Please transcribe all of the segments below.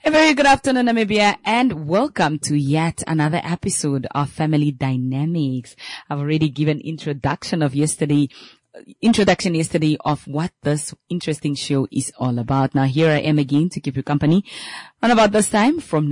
A very good afternoon, Namibia, and welcome to yet another episode of Family Dynamics. I've already given introduction yesterday of what this interesting show is all about. Now here I am again to keep you company on about this time from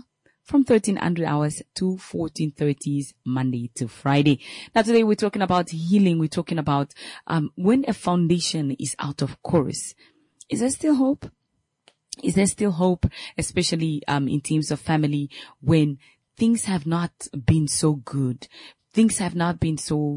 1300 hours to 14:30 Monday to Friday. Now today we're talking about healing. We're talking about when a foundation is out of course. Is there still hope? Is there still hope, especially in terms of family, when things have not been so good? Things have not been so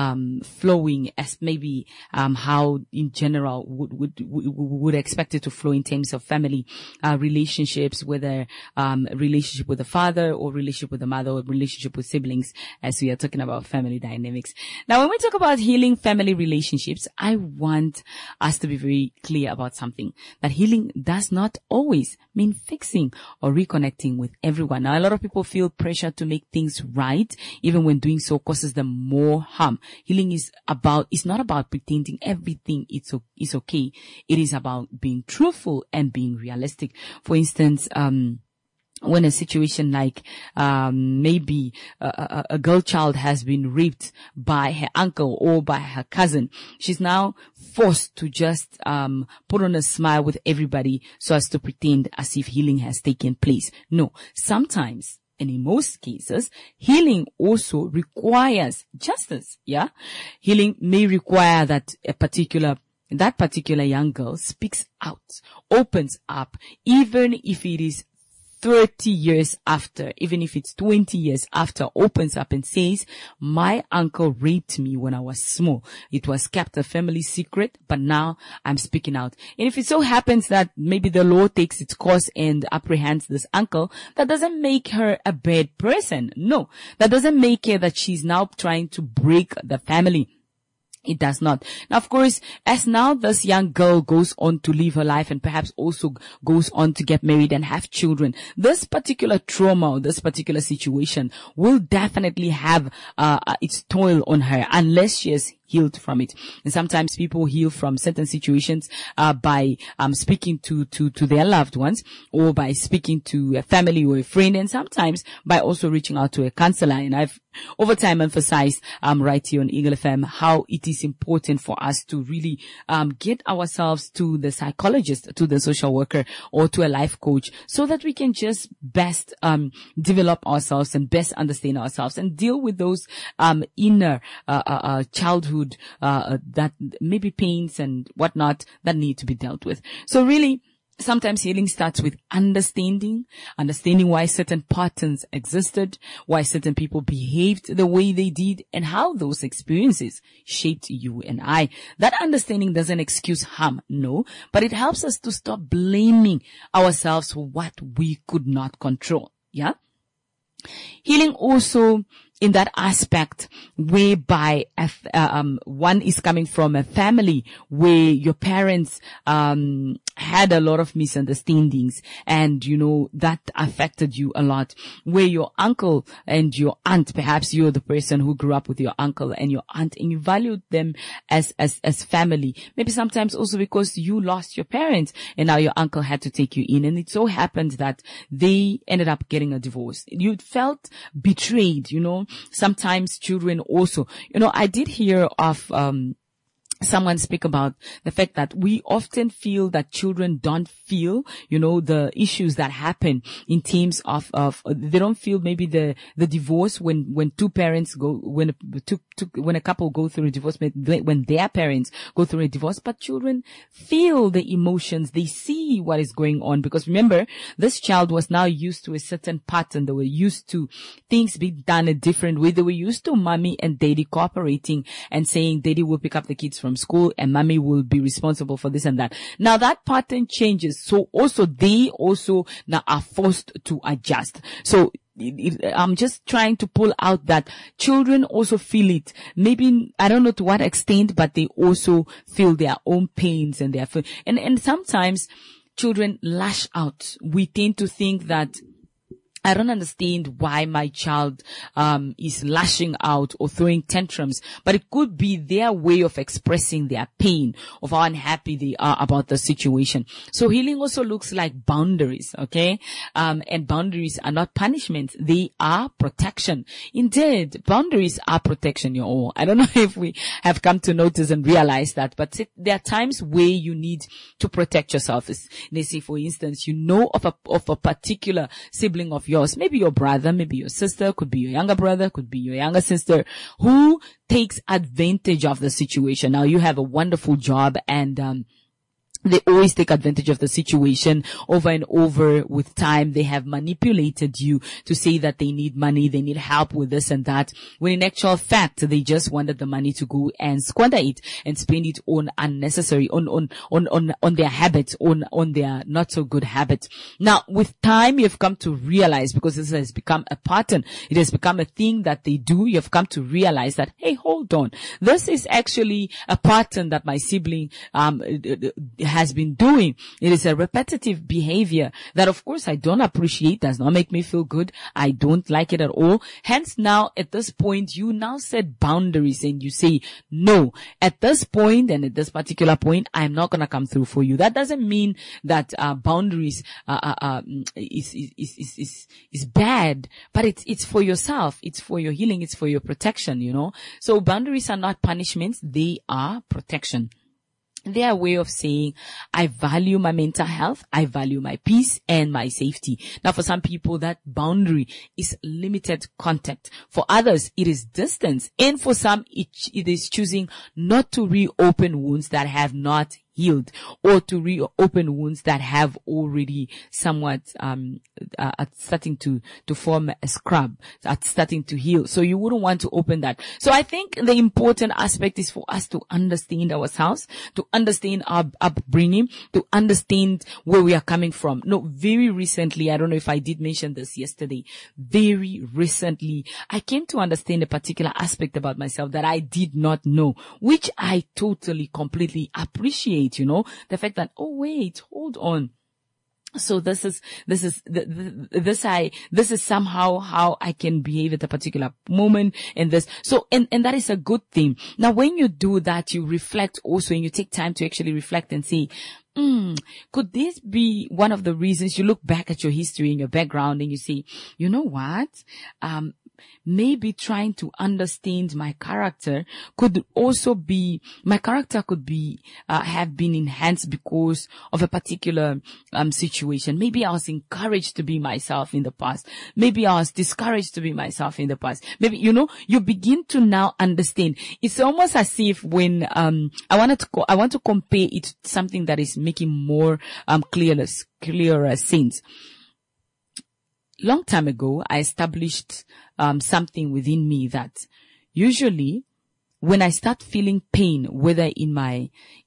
flowing as maybe how in general would expect it to flow in terms of family relationships, whether relationship with the father or relationship with the mother or relationship with siblings, as we are talking about family dynamics. Now, when we talk about healing family relationships, I want us to be very clear about something, that healing does not always mean fixing or reconnecting with everyone. Now, a lot of people feel pressure to make things right, even when doing so causes them more harm. Healing is not about pretending everything is okay. It is about being truthful and being realistic. For instance, when a situation like maybe a girl child has been raped by her uncle or by her cousin, she's now forced to just put on a smile with everybody so as to pretend as if healing has taken place. No, sometimes, and in most cases, healing also requires justice. Yeah, healing may require that that particular young girl speaks out, opens up, even if it is 30 years after, even if it's 20 years after, opens up and says, my uncle raped me when I was small. It was kept a family secret, but now I'm speaking out. And if it so happens that maybe the law takes its course and apprehends this uncle, that doesn't make her a bad person. No, that doesn't make her that she's now trying to break the family. It does not. Now, of course, as now this young girl goes on to live her life and perhaps also goes on to get married and have children, this particular trauma or this particular situation will definitely have its toll on her unless she has healed from it. And sometimes people heal from certain situations by speaking to their loved ones, or by speaking to a family or a friend, and sometimes by also reaching out to a counselor. And I've over time emphasized right here on Eagle FM how it is important for us to really get ourselves to the psychologist, to the social worker, or to a life coach, so that we can just best develop ourselves and best understand ourselves and deal with those inner childhood that maybe pains and whatnot that need to be dealt with. So really, sometimes healing starts with understanding why certain patterns existed, why certain people behaved the way they did, and how those experiences shaped you and I. That understanding doesn't excuse harm, no, but it helps us to stop blaming ourselves for what we could not control. Yeah? Healing also in that aspect whereby one is coming from a family where your parents had a lot of misunderstandings, and that affected you a lot, where your uncle and your aunt, perhaps you're the person who grew up with your uncle and your aunt and you valued them as family, maybe sometimes also because you lost your parents and now your uncle had to take you in, and it so happened that they ended up getting a divorce. You felt betrayed. Sometimes children also, I did hear of someone speak about the fact that we often feel that children don't feel, the issues that happen in terms of they don't feel maybe the divorce when two parents go, when a couple go through a divorce, when their parents go through a divorce, but children feel the emotions, they see what is going on, because remember, this child was now used to a certain pattern. They were used to things being done a different way. They were used to mommy and daddy cooperating and saying daddy will pick up the kids from school and mommy will be responsible for this and that. Now that pattern changes. So also they also now are forced to adjust. So I'm just trying to pull out that children also feel it. Maybe, I don't know to what extent, but they also feel their own pains and and sometimes children lash out. We tend to think that I don't understand why my child is lashing out or throwing tantrums, but it could be their way of expressing their pain, of how unhappy they are about the situation. So healing also looks like boundaries, okay? And boundaries are not punishments. They are protection. Indeed, boundaries are protection, you all. I don't know if we have come to notice and realize that, but there are times where you need to protect yourself. Let's say, for instance, you know of a particular sibling of yours, maybe your brother, maybe your sister, could be your younger brother, could be your younger sister, who takes advantage of the situation. Now you have a wonderful job and, they always take advantage of the situation over and over. With time, they have manipulated you to say that they need money, they need help with this and that, when in actual fact, they just wanted the money to go and squander it and spend it on unnecessary, on their habits, on their not so good habits. Now, with time, you've come to realize, because this has become a pattern, it has become a thing that they do, you've come to realize that, hey, hold on, this is actually a pattern that my sibling, has been doing. It is a repetitive behavior that, of course, I don't appreciate, does not make me feel good. I don't like it at all. Hence, now at this point, you now set boundaries and you say, no, at this point and at this particular point, I'm not going to come through for you. That doesn't mean that boundaries is bad, but it's for yourself. It's for your healing. It's for your protection, you know. So boundaries are not punishments. They are protection. They are a way of saying, I value my mental health, I value my peace and my safety. Now, for some people, that boundary is limited contact. For others, it is distance. And for some, it is choosing not to reopen wounds that have not healed, or to reopen wounds that have already somewhat starting to form a scrub, starting to heal. So you wouldn't want to open that. So I think the important aspect is for us to understand ourselves, to understand our upbringing, to understand where we are coming from. No, very recently, I don't know if I did mention this yesterday, very recently, I came to understand a particular aspect about myself that I did not know, which I totally, completely appreciate. You know, the fact that, oh wait, hold on. So this is somehow how I can behave at a particular moment and this. So, and that is a good thing. Now, when you do that, you reflect also, and you take time to actually reflect and say, could this be one of the reasons? You look back at your history and your background and you say, you know what? Maybe trying to understand my character could also be, my character could be, have been enhanced because of a particular, situation. Maybe I was encouraged to be myself in the past. Maybe I was discouraged to be myself in the past. Maybe, you know, you begin to now understand. It's almost as if when, I want to compare it to something that is making more, clearer sense. Long time ago, I established something within me that usually when I start feeling pain, whether in my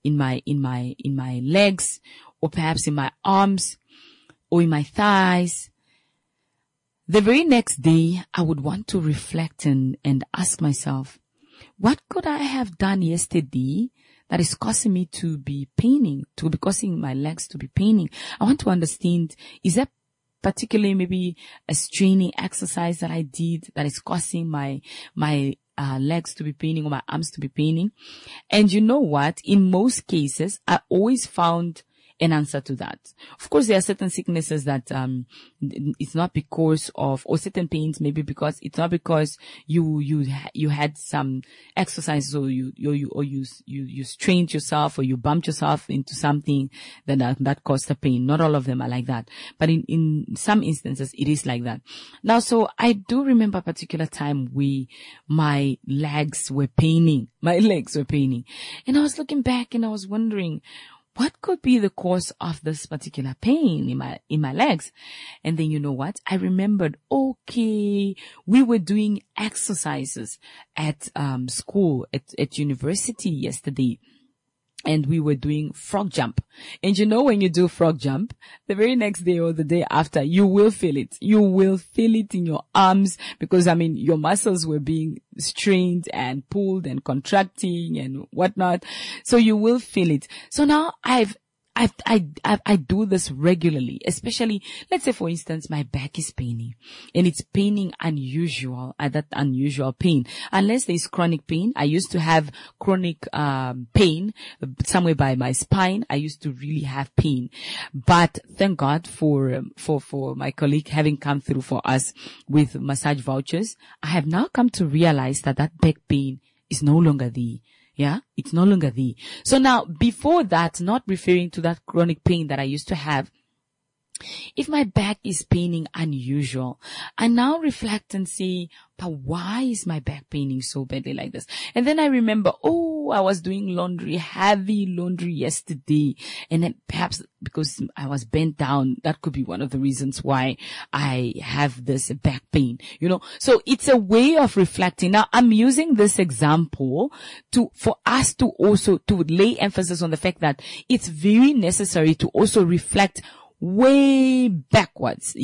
legs, or perhaps in my arms, or in my thighs, the very next day I would want to reflect and ask myself, what could I have done yesterday that is causing me to be paining, to be causing my legs to be paining? I want to understand, is that particularly maybe a straining exercise that I did that is causing my legs to be paining or my arms to be paining? And you know what? In most cases, I always found an answer to that. Of course, there are certain sicknesses that it's not because of, or certain pains maybe because it's not because you had some exercise, or you strained yourself, or you bumped yourself into something that caused the pain. Not all of them are like that, but in some instances it is like that. Now, so I do remember a particular time where my legs were paining, and I was looking back and I was wondering, what could be the cause of this particular pain in my legs? And then you know what? I remembered, okay, we were doing exercises at school, at university yesterday. And we were doing frog jump. And you know, when you do frog jump, the very next day or the day after, you will feel it. You will feel it in your arms because, your muscles were being strained and pulled and contracting and whatnot. So you will feel it. So now I've I do this regularly, especially, let's say for instance, my back is paining and it's paining unusual, that unusual pain. Unless there's chronic pain. I used to have chronic, pain somewhere by my spine. I used to really have pain, but thank God for my colleague having come through for us with massage vouchers. I have now come to realize that back pain is no longer there. Yeah, it's no longer there. So now, before that, not referring to that chronic pain that I used to have, if my back is paining unusual, I now reflect and say, but why is my back paining so badly like this? And then I remember, I was doing heavy laundry yesterday. And then perhaps because I was bent down, that could be one of the reasons why I have this back pain, So it's a way of reflecting. Now, I'm using this example for us to also, to lay emphasis on the fact that it's very necessary to also reflect way backwards,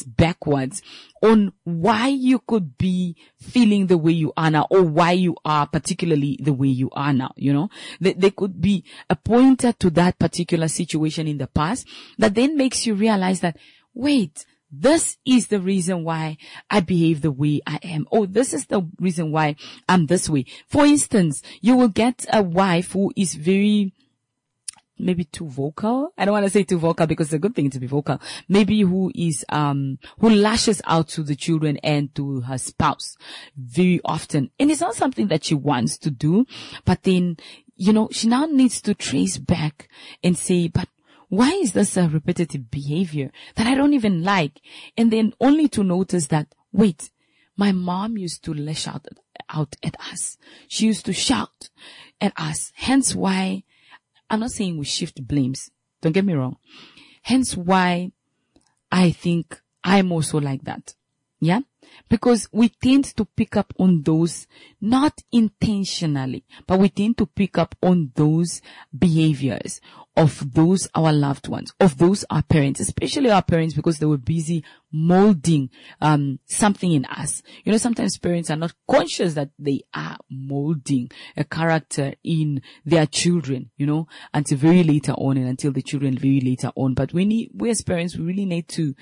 on why you could be feeling the way you are now, or why you are particularly the way you are now, There could be a pointer to that particular situation in the past that then makes you realize that, wait, this is the reason why I behave the way I am. Oh, this is the reason why I'm this way. For instance, you will get a wife who is maybe too vocal. I don't want to say too vocal because it's a good thing to be vocal. Maybe who lashes out to the children and to her spouse very often. And it's not something that she wants to do, but then, she now needs to trace back and say, but why is this a repetitive behavior that I don't even like? And then only to notice that, wait, my mom used to lash out at us. She used to shout at us. Hence why, I'm not saying we shift blames. Don't get me wrong. Hence why I think I'm also like that. Yeah? Because we tend to pick up on those, not intentionally, but we tend to pick up on those behaviors of those our loved ones, of those our parents, especially our parents, because they were busy molding something in us. Sometimes parents are not conscious that they are molding a character in their children, until very later on, and until the children very later on. But we as parents, we really need to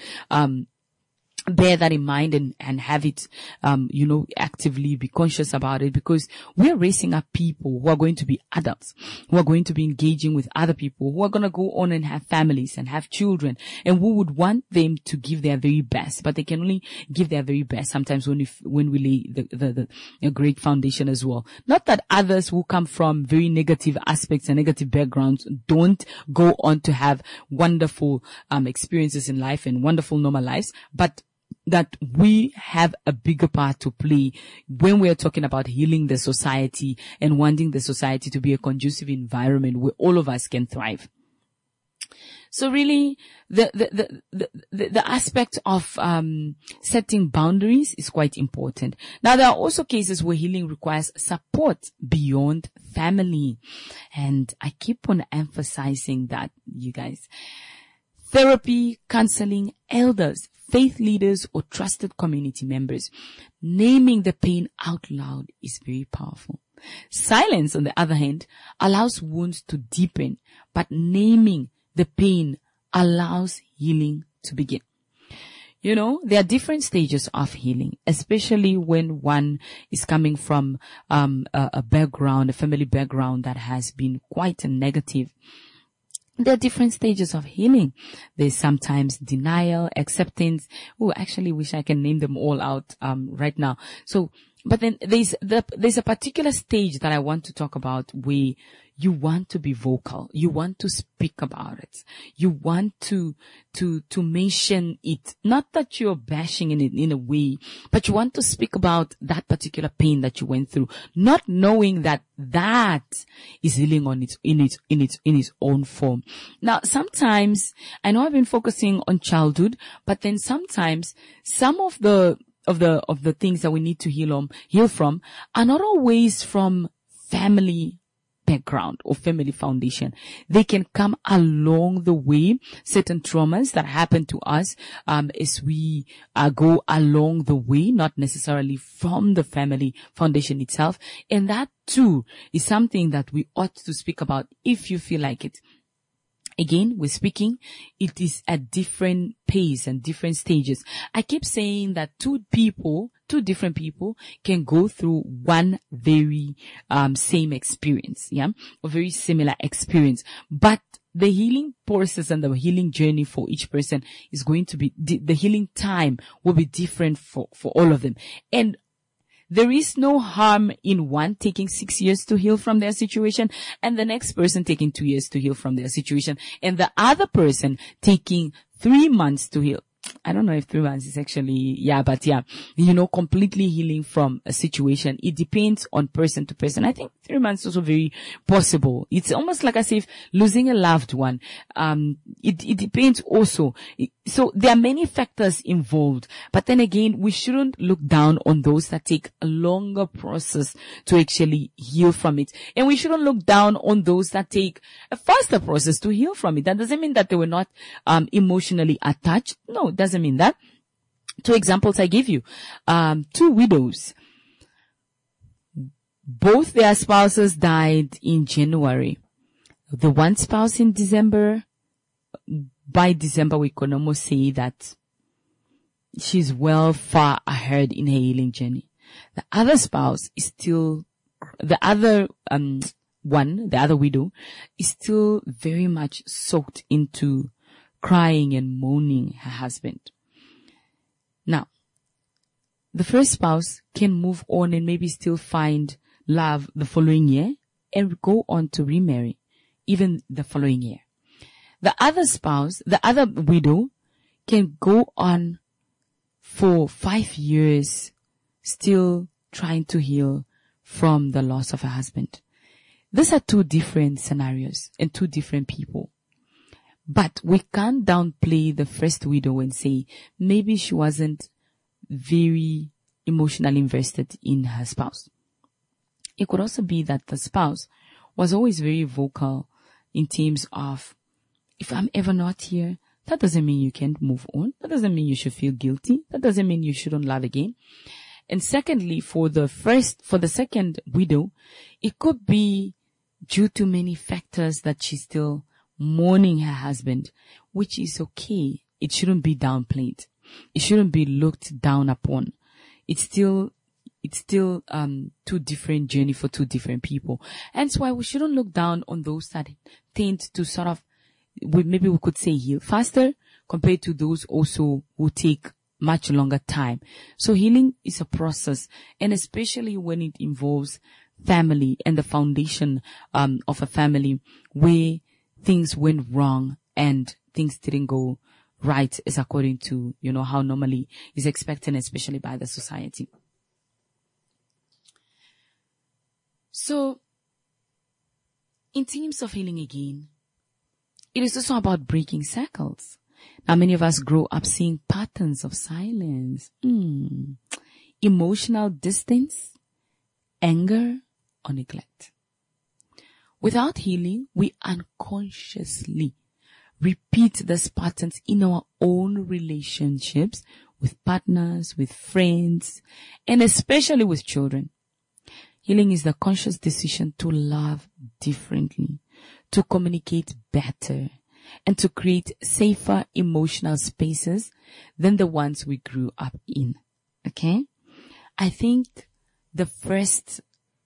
bear that in mind and have it, actively be conscious about it, because we're raising up people who are going to be adults, who are going to be engaging with other people, who are going to go on and have families and have children, and we would want them to give their very best, but they can only give their very best sometimes when we lay a great foundation as well. Not that others who come from very negative aspects and negative backgrounds don't go on to have wonderful experiences in life and wonderful normal lives, but that we have a bigger part to play when we are talking about healing the society and wanting the society to be a conducive environment where all of us can thrive. So really, the aspect of setting boundaries is quite important. Now, there are also cases where healing requires support beyond family, and I keep on emphasizing that, you guys. Therapy, counseling, elders, faith leaders, or trusted community members. Naming the pain out loud is very powerful. Silence, on the other hand, allows wounds to deepen, but naming the pain allows healing to begin. There are different stages of healing, especially when one is coming from a family background that has been quite negative. There are different stages of healing. There's sometimes denial, acceptance. Oh, I actually wish I can name them all out right now. So, but then there's a particular stage that I want to talk about where you want to be vocal. You want to speak about it. You want to mention it. Not that you're bashing in it in a way, but you want to speak about that particular pain that you went through, not knowing that is healing in its own form. Now, sometimes, I know I've been focusing on childhood, but then sometimes some of the things that we need to heal from are not always from family background or family foundation. They can come along the way, certain traumas that happen to us as we go along the way, not necessarily from the family foundation itself. And that too is something that we ought to speak about if you feel like it. Again, we're speaking, it is at different pace and different stages. I keep saying that two different people can go through one very same experience, yeah, a very similar experience, but the healing process and the healing journey for each person is going to be, the healing time will be different for all of them. And there is no harm in one taking 6 years to heal from their situation and the next person taking 2 years to heal from their situation and the other person taking 3 months to heal. I don't know if 3 months is actually, completely healing from a situation. It depends on person to person. I think 3 months is also very possible. It's almost like as if losing a loved one. It depends also. So there are many factors involved, but then again, we shouldn't look down on those that take a longer process to actually heal from it. And we shouldn't look down on those that take a faster process to heal from it. That doesn't mean that they were not emotionally attached. No, it doesn't mean that. 2 examples I give you. 2 widows. Both their spouses died in January. The one spouse in December. By December, we can almost say that she's well far ahead in her healing journey. The other spouse is still, the other widow is still very much soaked into crying and mourning her husband. Now, the first spouse can move on and maybe still find love the following year and go on to remarry even the following year. The other spouse, the other widow, can go on for 5 years still trying to heal from the loss of her husband. These are 2 different scenarios and 2 different people. But we can't downplay the first widow and say maybe she wasn't very emotionally invested in her spouse. It could also be that the spouse was always very vocal in terms of, if I'm ever not here, that doesn't mean you can't move on. That doesn't mean you should feel guilty. That doesn't mean you shouldn't love again. And secondly, for the second widow, it could be due to many factors that she's still mourning her husband, which is okay. It shouldn't be downplayed. It shouldn't be looked down upon. It's still 2 different journey for 2 different people. And that's why we shouldn't look down on those that tend to sort of, maybe we could say, heal faster compared to those also who take much longer time. So healing is a process, and especially when it involves family and the foundation of a family where things went wrong and things didn't go right as according to, how normally is expected, especially by the society. So, in terms of healing again, it is also about breaking cycles. Now, many of us grow up seeing patterns of silence, emotional distance, anger, or neglect. Without healing, we unconsciously repeat these patterns in our own relationships with partners, with friends, and especially with children. Healing is the conscious decision to love differently, to communicate better, and to create safer emotional spaces than the ones we grew up in. Okay? I think the first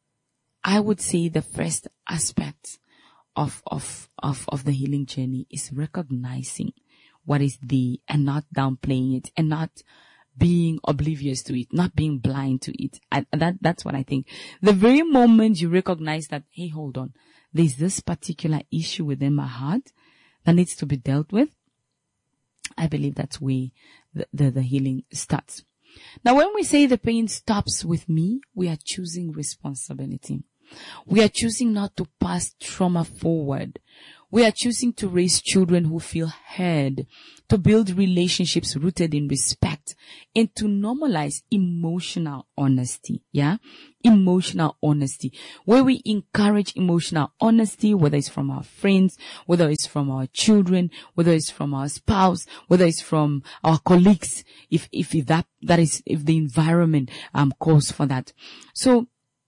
aspect of the healing journey is recognizing what is there and not downplaying it and not being oblivious to it, not being blind to it. That's what I think. The very moment you recognize that, hey, hold on, there's this particular issue within my heart that needs to be dealt with, I believe that's where the healing starts. Now, when we say the pain stops with me, we are choosing responsibility. We are choosing not to pass trauma forward. We are choosing to raise children who feel heard, to build relationships rooted in respect, and to normalize emotional honesty. Yeah? Emotional honesty. Where we encourage emotional honesty, whether it's from our friends, whether it's from our children, whether it's from our spouse, whether it's from our colleagues, if the environment calls for that. So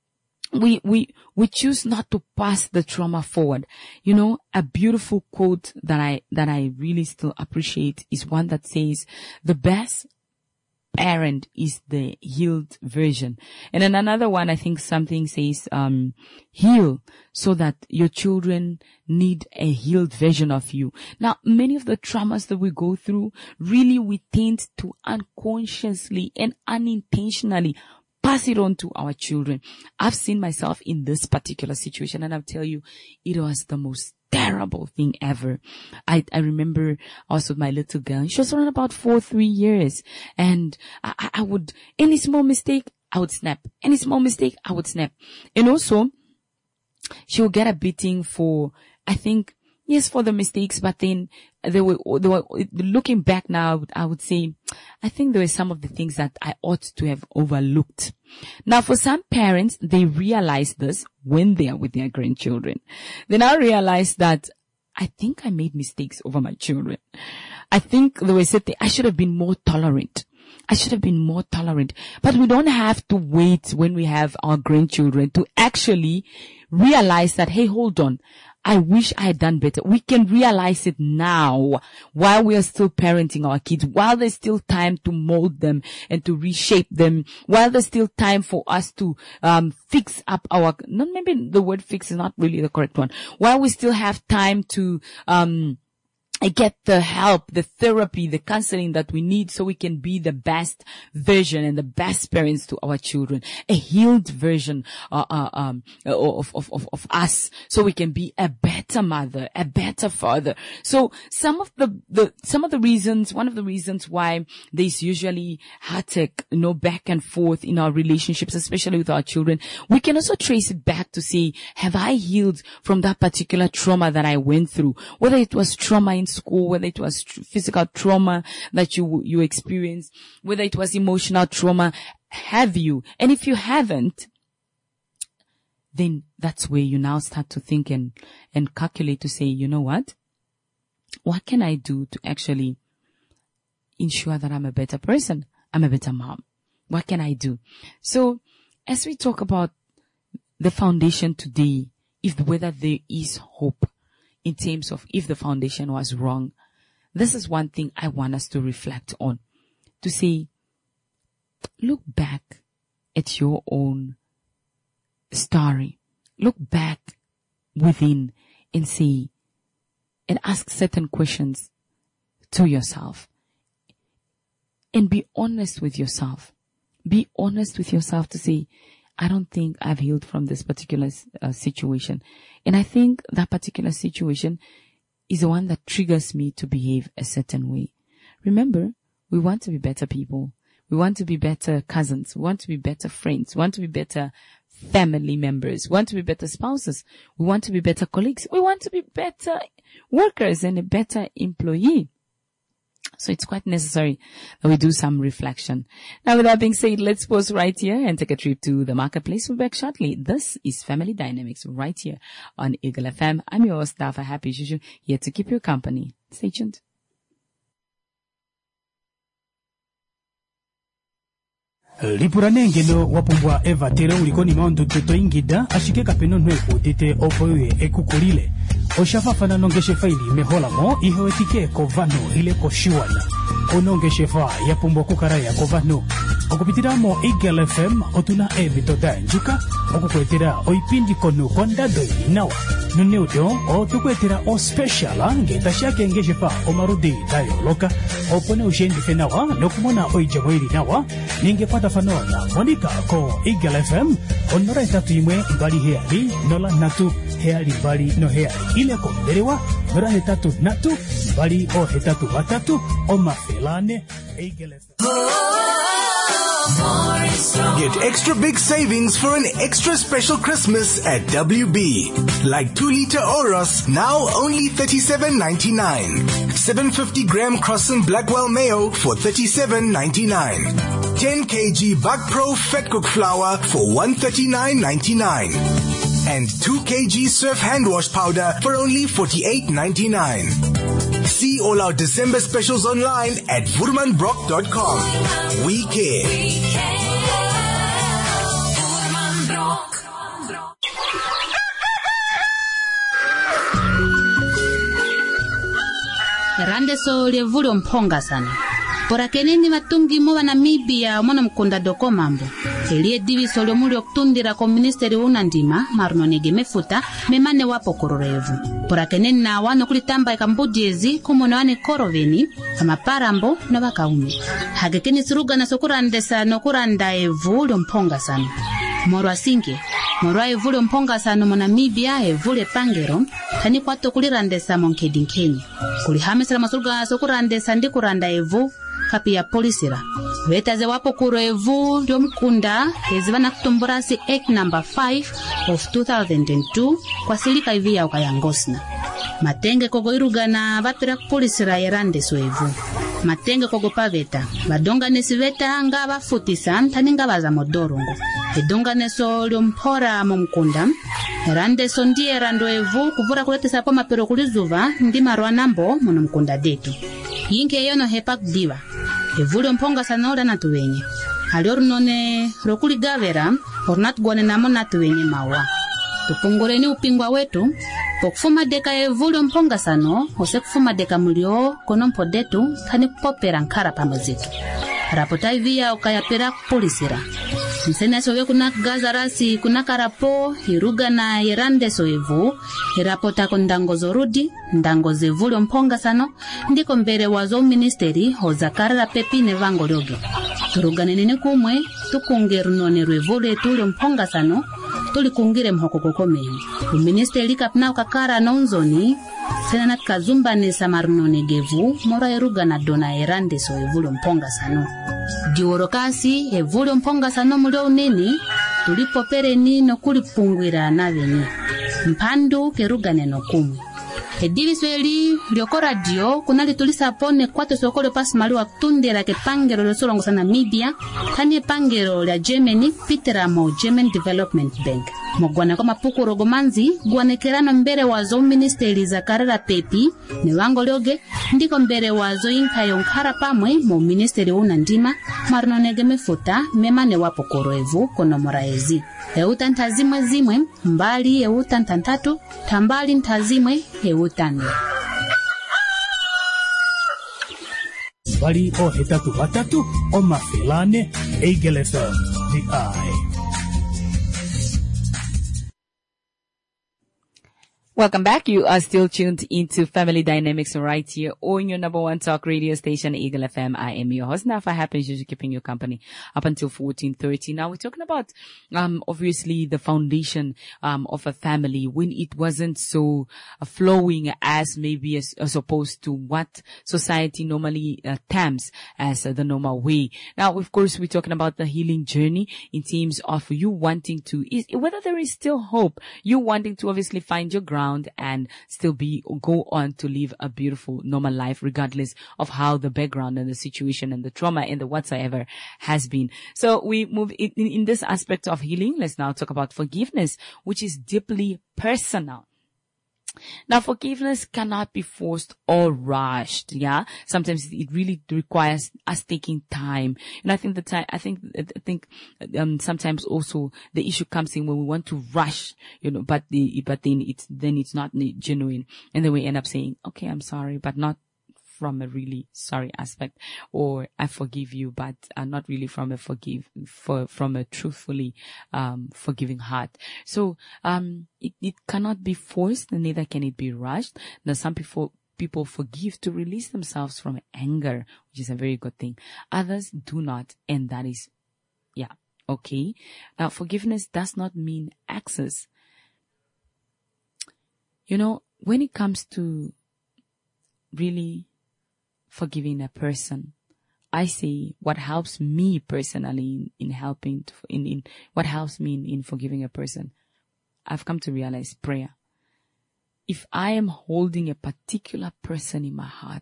we choose not to pass the trauma forward. A beautiful quote that I really still appreciate is one that says, the best parent is the healed version. And then another one, I think something says, heal so that your children need a healed version of you. Now, many of the traumas that we go through, really we tend to unconsciously and unintentionally pass it on to our children. I've seen myself in this particular situation, and I'll tell you, it was the most terrible thing ever. I remember also my little girl. She was around about 3 years, and I would, any small mistake, I would snap. Any small mistake, I would snap. And also, she would get a beating for, I think, yes, for the mistakes, but then they were looking back now, I would say, I think there were some of the things that I ought to have overlooked. Now, for some parents, they realize this when they are with their grandchildren. They now realize that I think I made mistakes over my children. I think they were saying I should have been more tolerant. But we don't have to wait when we have our grandchildren to actually realize that, hey, hold on. I wish I had done better. We can realize it now while we are still parenting our kids, while there's still time to mold them and to reshape them, while there's still time for us to fix up maybe the word fix is not really the correct one, while we still have time to get the help, the therapy, the counseling that we need so we can be the best version and the best parents to our children, a healed version of us, so we can be a better mother, a better father. So one of the reasons why there's usually heartache, back and forth in our relationships, especially with our children, we can also trace it back to say, have I healed from that particular trauma that I went through? Whether it was trauma in school, whether it was physical trauma that you experienced, whether it was emotional trauma, have you? And if you haven't, then that's where you now start to think and calculate to say, you know what can I do to actually ensure that I'm a better person? I'm a better mom. What can I do? So as we talk about the foundation today, whether there is hope, in terms of if the foundation was wrong, this is one thing I want us to reflect on. To say, look back at your own story. Look back within and say, and ask certain questions to yourself. And be honest with yourself. Be honest with yourself to say, I don't think I've healed from this particular situation. And I think that particular situation is the one that triggers me to behave a certain way. Remember, we want to be better people. We want to be better cousins. We want to be better friends. We want to be better family members. We want to be better spouses. We want to be better colleagues. We want to be better workers and a better employee. So it's quite necessary that we do some reflection. Now, with that being said, let's pause right here and take a trip to the marketplace. We'll be back shortly. This is Family Dynamics right here on Eagle FM. I'm your host, Dafa Happy Juju, here to keep you company. Stay tuned. Lipuranengelo wapumbwa Eva tero ulikoni maondo toto ingida ashike kapeno nwe utite opoye ekukulile oshafafana nongeshe faili mehola mo ihewetike kovano ile koshiwana onongeshe fa yapumbwa kukaraya kovano okupitiramo Eagle FM otuna ebitoda njuka okukwetera oipindi kono kondado nawa nuneudo otukwetera o special ngeta shake ngeshe fa omarudi dayo loka opone ushendi fenawa nokumona oijamwiri nawa ningepata fanona monika ko Eagle FM onora tatu imwe bali heali nola natu heali bali no heali ile ko derewa nora tatu natu bali o hetatu batatu o mafelane Eagle FM. Get extra big savings for an extra special Christmas at WB. Like 2-liter Oros, now only $37.99. 750-gram Crossen Blackwell Mayo for $37.99. 10 kg Buck Pro Fat Cook Flour for $139.99. And 2 kg Surf Hand Wash Powder for only $48.99. See all our December specials online at vurmanbrock.com. We care. Randeso levuli omphonga sana. Pora keneni vatungi muva Namibia mwana mkunda doko mambo. Elie diviso liomuli okutundira ko ministeri unandima marunonege mefuta memane wapo kororevu. Pora keneni na wano kulitamba ikambudiezi kumono wane koroveni amaparambo na wakaumi. Hagekeni siruga na sokurandesa nokuranda evu liomphonga sana. Morwa singe, morwa evu liomphonga sana mo Namibia evu le pangero kani kwato kulirandesa monkedinkeni. Kulihamesela masuruga sokurandesa ndi kuranda evu kapi ya polisira. Wetaze wapo kuro evu liomkunda ezivana kutumburasi Act number 5 of 2002 kwa silika hivi ya ukayangosna. Matenge kogo irugana vapira polisira yerandeso evu. Matenge kogo paveta. Vadonga nesiveta nga vafutisa taninga vaza modorongo. Edonga neso liompora momkunda. Randeso ndiye rando evu kuvura kuletesa po mapero kulizuva ndi marwa nambo mono mkunda detu. Yinke yono hepak diva. Evuli omphonga sana ola natuwenye. Alioru none rokuli gavera ornatu guane namo natuwenye mawa. Tupungureni upingwa wetu. Pokufuma deka evuli omphonga sano ose kufuma deka mulio konompo detu kani popera nkara pamozitu. Rapota ivia ukayapera polisira. Msene sowe kuna gaza rasi kuna karapo iruga na yerandeso evu irapota kondango zorudi ndango zevuli omphonga sano ndiko mbere wazo ministeri hozakarira pepi nevango lyoge. Turugane nene kumwe tukungeru none rwevule tuli omphonga sano tuli kungire mhoko kokomeni. Ministeri kapna ukakara nonzoni sena natkazumba nesa marunone gevu mora iruga na dona yerandeso evuli omphonga sano. Diworokasi evuli omphonga sano mulio uneni tulipopere nino kulipungwira naveni. Mpandu kerugane no kumwe. Ediviso eli lioko radio kunali tulisapone kwato sokole pasi maliwa kutundira ke pangero lyosolongo sana Namibia kani pangero la Germany Peteramo German Development Bank. Mogwana kwa mapuku rogomanzi guanekerano mbere wazo ministeri za karera pepi ni wango lyoge ndiko mbere wazo inka yonkara pamwe mo ministeri unandima marunonege mefuta memane wapo koroevu kono moraezi. Euta ntazimwe zimwe mbali euta ntantatu tambali ntazimwe eutane. Bali o hetatu batatu o mafilane Egelefem the eye. Welcome back. You are still tuned into Family Dynamics right here on your number one talk radio station, Eagle FM. I am your host. Now, if I happen, usually keeping your company up until 14:30. Now, we're talking about, obviously the foundation, of a family when it wasn't so flowing as maybe as opposed to what society normally terms as the normal way. Now, of course, we're talking about the healing journey in terms of you wanting to, whether there is still hope, you wanting to obviously find your ground and still go on to live a beautiful normal life regardless of how the background and the situation and the trauma and the whatsoever has been. So we move in this aspect of healing. Let's now talk about forgiveness, which is deeply personal. Now, forgiveness cannot be forced or rushed. Yeah. Sometimes it really requires us taking time. And I think sometimes also the issue comes in when we want to rush, but then it's not from and then we end up saying, okay, I'm sorry, but not from a really sorry aspect, or I forgive you, but not really from a truthfully, forgiving heart. So, it cannot be forced, and neither can it be rushed. Now, some people forgive to release themselves from anger, which is a very good thing. Others do not, and that is, okay. Now, forgiveness does not mean access. When it comes to really forgiving a person, I say what helps me personally what helps me in forgiving a person, I've come to realize prayer. If I am holding a particular person in my heart,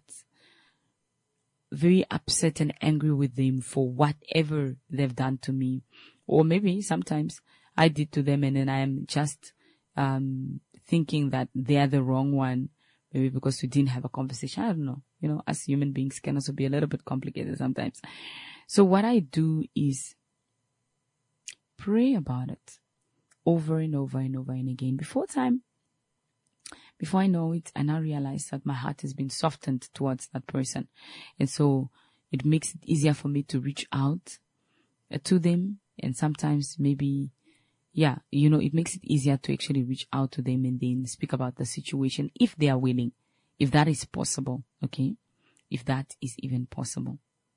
very upset and angry with them for whatever they've done to me, or maybe sometimes I did to them and then I am just thinking that they are the wrong one, maybe because we didn't have a conversation. I don't know. As human beings can also be a little bit complicated sometimes. So what I do is pray about it over and over and over and again. Before Before I know it, I now realize that my heart has been softened towards that person. And so it makes it easier for me to reach out to them. And sometimes maybe, it makes it easier to actually reach out to them and then speak about the situation if they are willing, if that is possible. Okay. If that is even possible.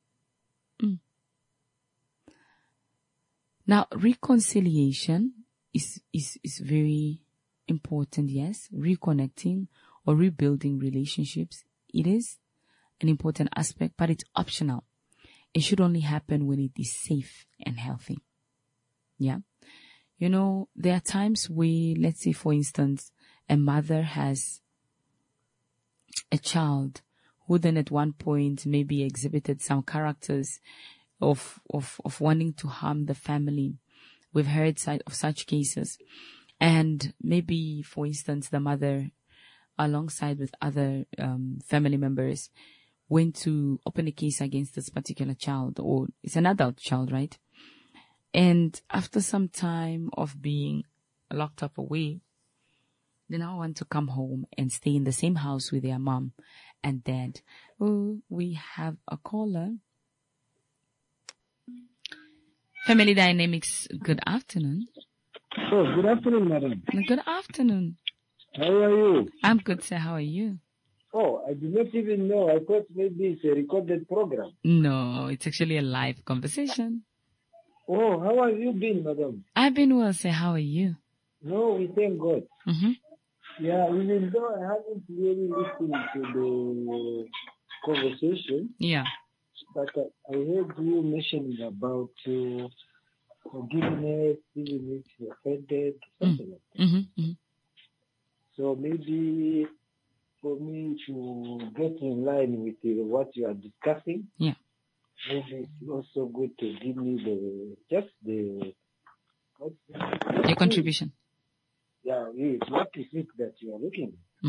Now, reconciliation is very important. Yes. Reconnecting or rebuilding relationships. It is an important aspect, but it's optional. It should only happen when it is safe and healthy. Yeah. There are times where, let's say, for instance, a mother has a child who then at one point maybe exhibited some characters of wanting to harm the family. We've heard of such cases. And maybe, for instance, the mother, alongside with other family members, went to open a case against this particular child, or it's an adult child, right? And after some time of being locked up away, they now want to come home and stay in the same house with their mom and dad. Oh, we have a caller. Family Dynamics, good afternoon. Oh, good afternoon, madam. Good afternoon. How are you? I'm good, sir. How are you? Oh, I did not even know. I thought maybe it's a recorded program. No, it's actually a live conversation. Oh, how have you been, madam? I've been well, sir. How are you? No, we thank God. Mm-hmm. Yeah, even though I haven't really listened to the conversation. Yeah. But I heard you mentioning about forgiveness, even if you're offended, something like that. Mm-hmm. Mm-hmm. So maybe for me to get in line with what you are discussing, yeah, maybe it's also good to give me your contribution. Yeah, what is it that you are looking at?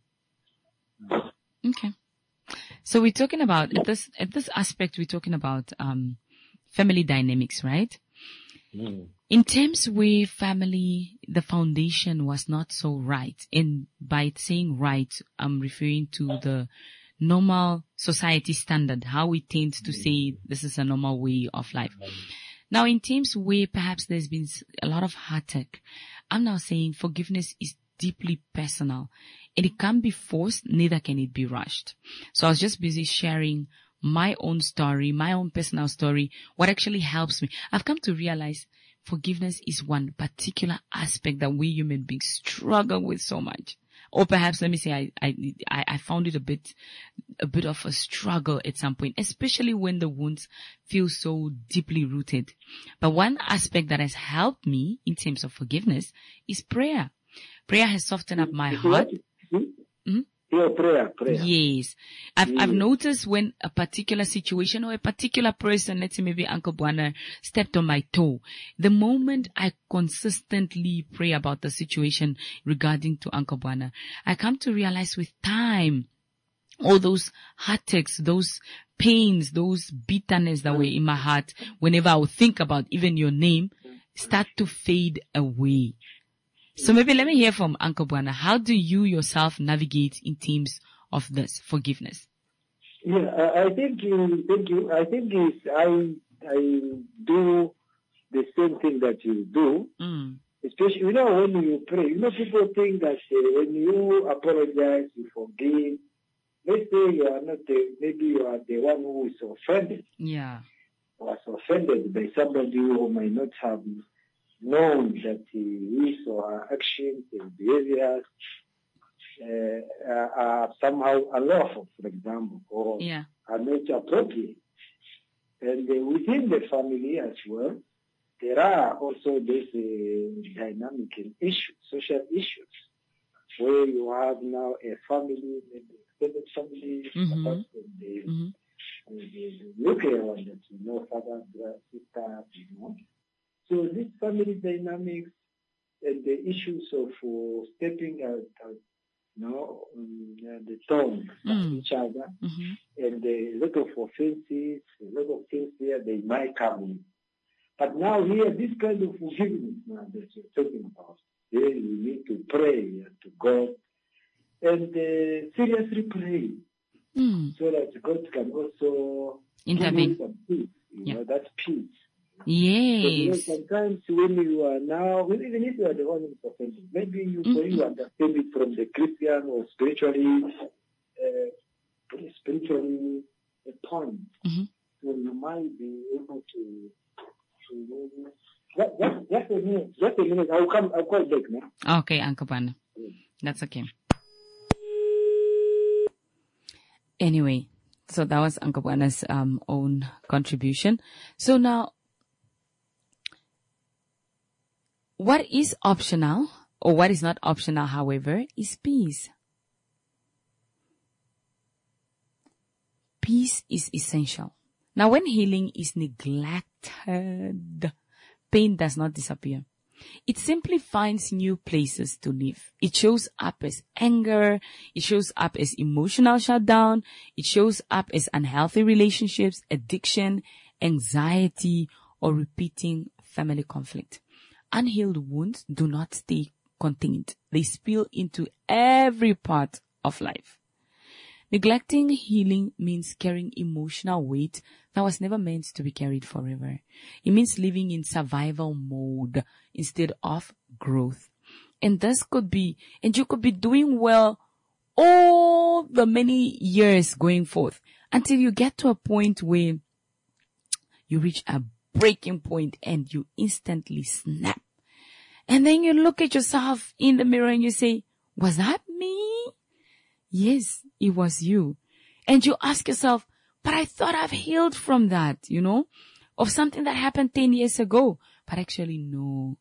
Mm-hmm. Okay. So we're talking about, at this aspect, we're talking about family dynamics, right? Mm. In terms where family, the foundation was not so right. And by saying right, I'm referring to the normal society standard, how we tend to say this is a normal way of life. Now, in terms where perhaps there's been a lot of heartache, I'm now saying forgiveness is deeply personal. And it can't be forced, neither can it be rushed. So I was just busy sharing my own story, my own personal story, what actually helps me. I've come to realize forgiveness is one particular aspect that we human beings struggle with so much. Or perhaps, let me say, I found it a bit of a struggle at some point, especially when the wounds feel so deeply rooted. But one aspect that has helped me in terms of forgiveness is prayer. Prayer has softened up my heart. Mm-hmm. Yeah, prayer. Yes. I've noticed when a particular situation or a particular person, let's say maybe Uncle Bwana, stepped on my toe, the moment I consistently pray about the situation regarding to Uncle Bwana, I come to realize with time, all those heartaches, those pains, those bitterness that were in my heart, whenever I would think about even your name, start to fade away. So maybe let me hear from Uncle Bwana. How do you yourself navigate in terms of this forgiveness? Yeah, I think you. I think I do the same thing that you do. Especially, when you pray. People think that when you apologize, you forgive. Let's say you are not maybe you are the one who is offended. Yeah. Was offended by somebody who might not have known that his or her actions and behaviors are somehow unlawful, for example, or are not appropriate. And within the family as well, there are also these dynamic issues, social issues, where you have now a family, maybe extended family, perhaps the nuclear one that father, brother, sister, So this family dynamics and the issues of stepping out, the tongue of each other, and a lot of offenses, a lot of things here they might come in. But now here, this kind of forgiveness now that you're talking about, here you need to pray to God and seriously pray so that God can also intervene. some peace, you know, that peace. Yes. So, sometimes when you are now, even if you are the one who's offended, maybe you understand it from the Christian or spiritually point. So you might be able to just a minute. I'll call back now. Okay, Uncle Pana. That's okay. Anyway, so that was Uncle Pana's own contribution. So now, what is optional or what is not optional, however, is peace. Peace is essential. Now, when healing is neglected, pain does not disappear. It simply finds new places to live. It shows up as anger. It shows up as emotional shutdown. It shows up as unhealthy relationships, addiction, anxiety, or repeating family conflict. Unhealed wounds do not stay contained. They spill into every part of life. Neglecting healing means carrying emotional weight that was never meant to be carried forever. It means living in survival mode instead of growth. And you could be doing well all the many years going forth until you get to a point where you reach a breaking point and you instantly snap. And then you look at yourself in the mirror and you say, was that me? Yes, it was you. And you ask yourself, but I thought I've healed from that, of something that happened 10 years ago. But actually, no.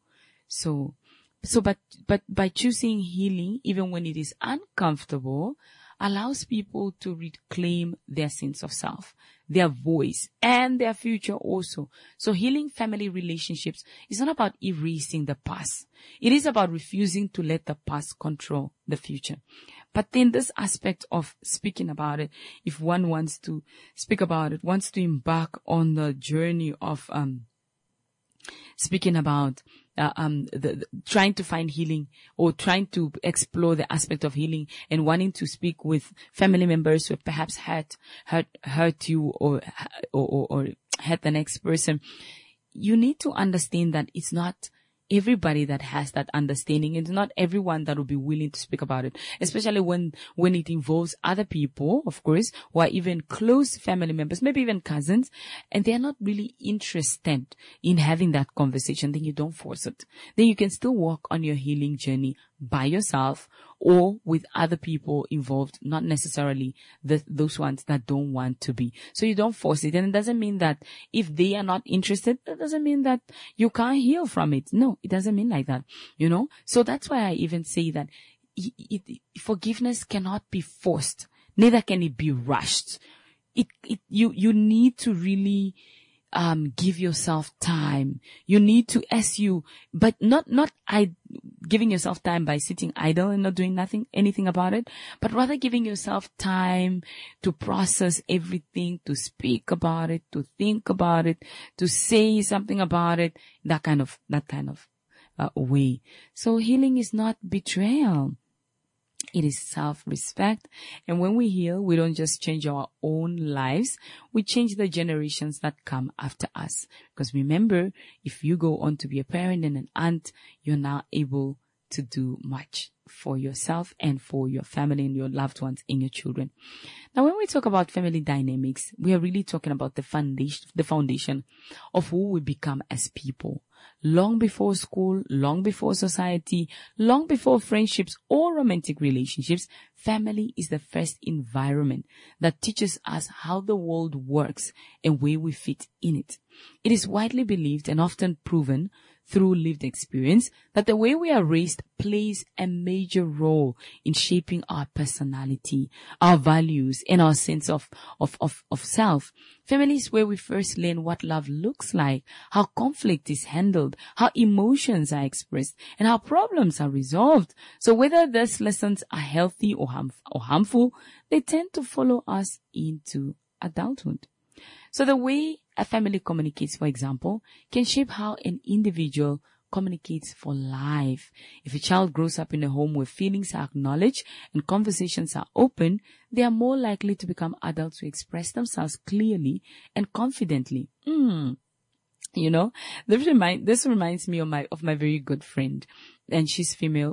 But by choosing healing, even when it is uncomfortable, allows people to reclaim their sense of self, their voice, and their future also. So healing family relationships is not about erasing the past. It is about refusing to let the past control the future. But then this aspect of speaking about it, if one wants to speak about it, wants to embark on the journey of speaking about trying to find healing or trying to explore the aspect of healing and wanting to speak with family members who perhaps hurt you or hurt the next person, you need to understand that it's not everybody that has that understanding. It's not everyone that will be willing to speak about it, especially when it involves other people, of course, who are even close family members, maybe even cousins, and they're not really interested in having that conversation. Then you don't force it. Then you can still walk on your healing journey by yourself or with other people involved, not necessarily those ones that don't want to be. So you don't force it. And it doesn't mean that if they are not interested, that doesn't mean that you can't heal from it. No, it doesn't mean like that, So that's why I even say that forgiveness cannot be forced. Neither can it be rushed. You need to really give yourself time. You need to, but not giving yourself time by sitting idle and not doing anything about it, but rather giving yourself time to process everything, to speak about it, to think about it, to say something about it, that kind of way. So healing is not betrayal. It is self-respect. And when we heal, we don't just change our own lives. We change the generations that come after us. Because remember, if you go on to be a parent and an aunt, you're now able to do much for yourself and for your family and your loved ones and your children. Now, when we talk about family dynamics, we are really talking about the foundation of who we become as people. Long before school, long before society, long before friendships or romantic relationships, family is the first environment that teaches us how the world works and where we fit in it. It is widely believed and often proven through lived experience that the way we are raised plays a major role in shaping our personality, our values, and our sense of self. Family is where we first learn what love looks like, how conflict is handled, how emotions are expressed, and how problems are resolved. So whether these lessons are healthy or harmful, they tend to follow us into adulthood. So the way a family communicates, for example, can shape how an individual communicates for life. If a child grows up in a home where feelings are acknowledged and conversations are open, they are more likely to become adults who express themselves clearly and confidently. You know, this reminds me of my very good friend, and she's female.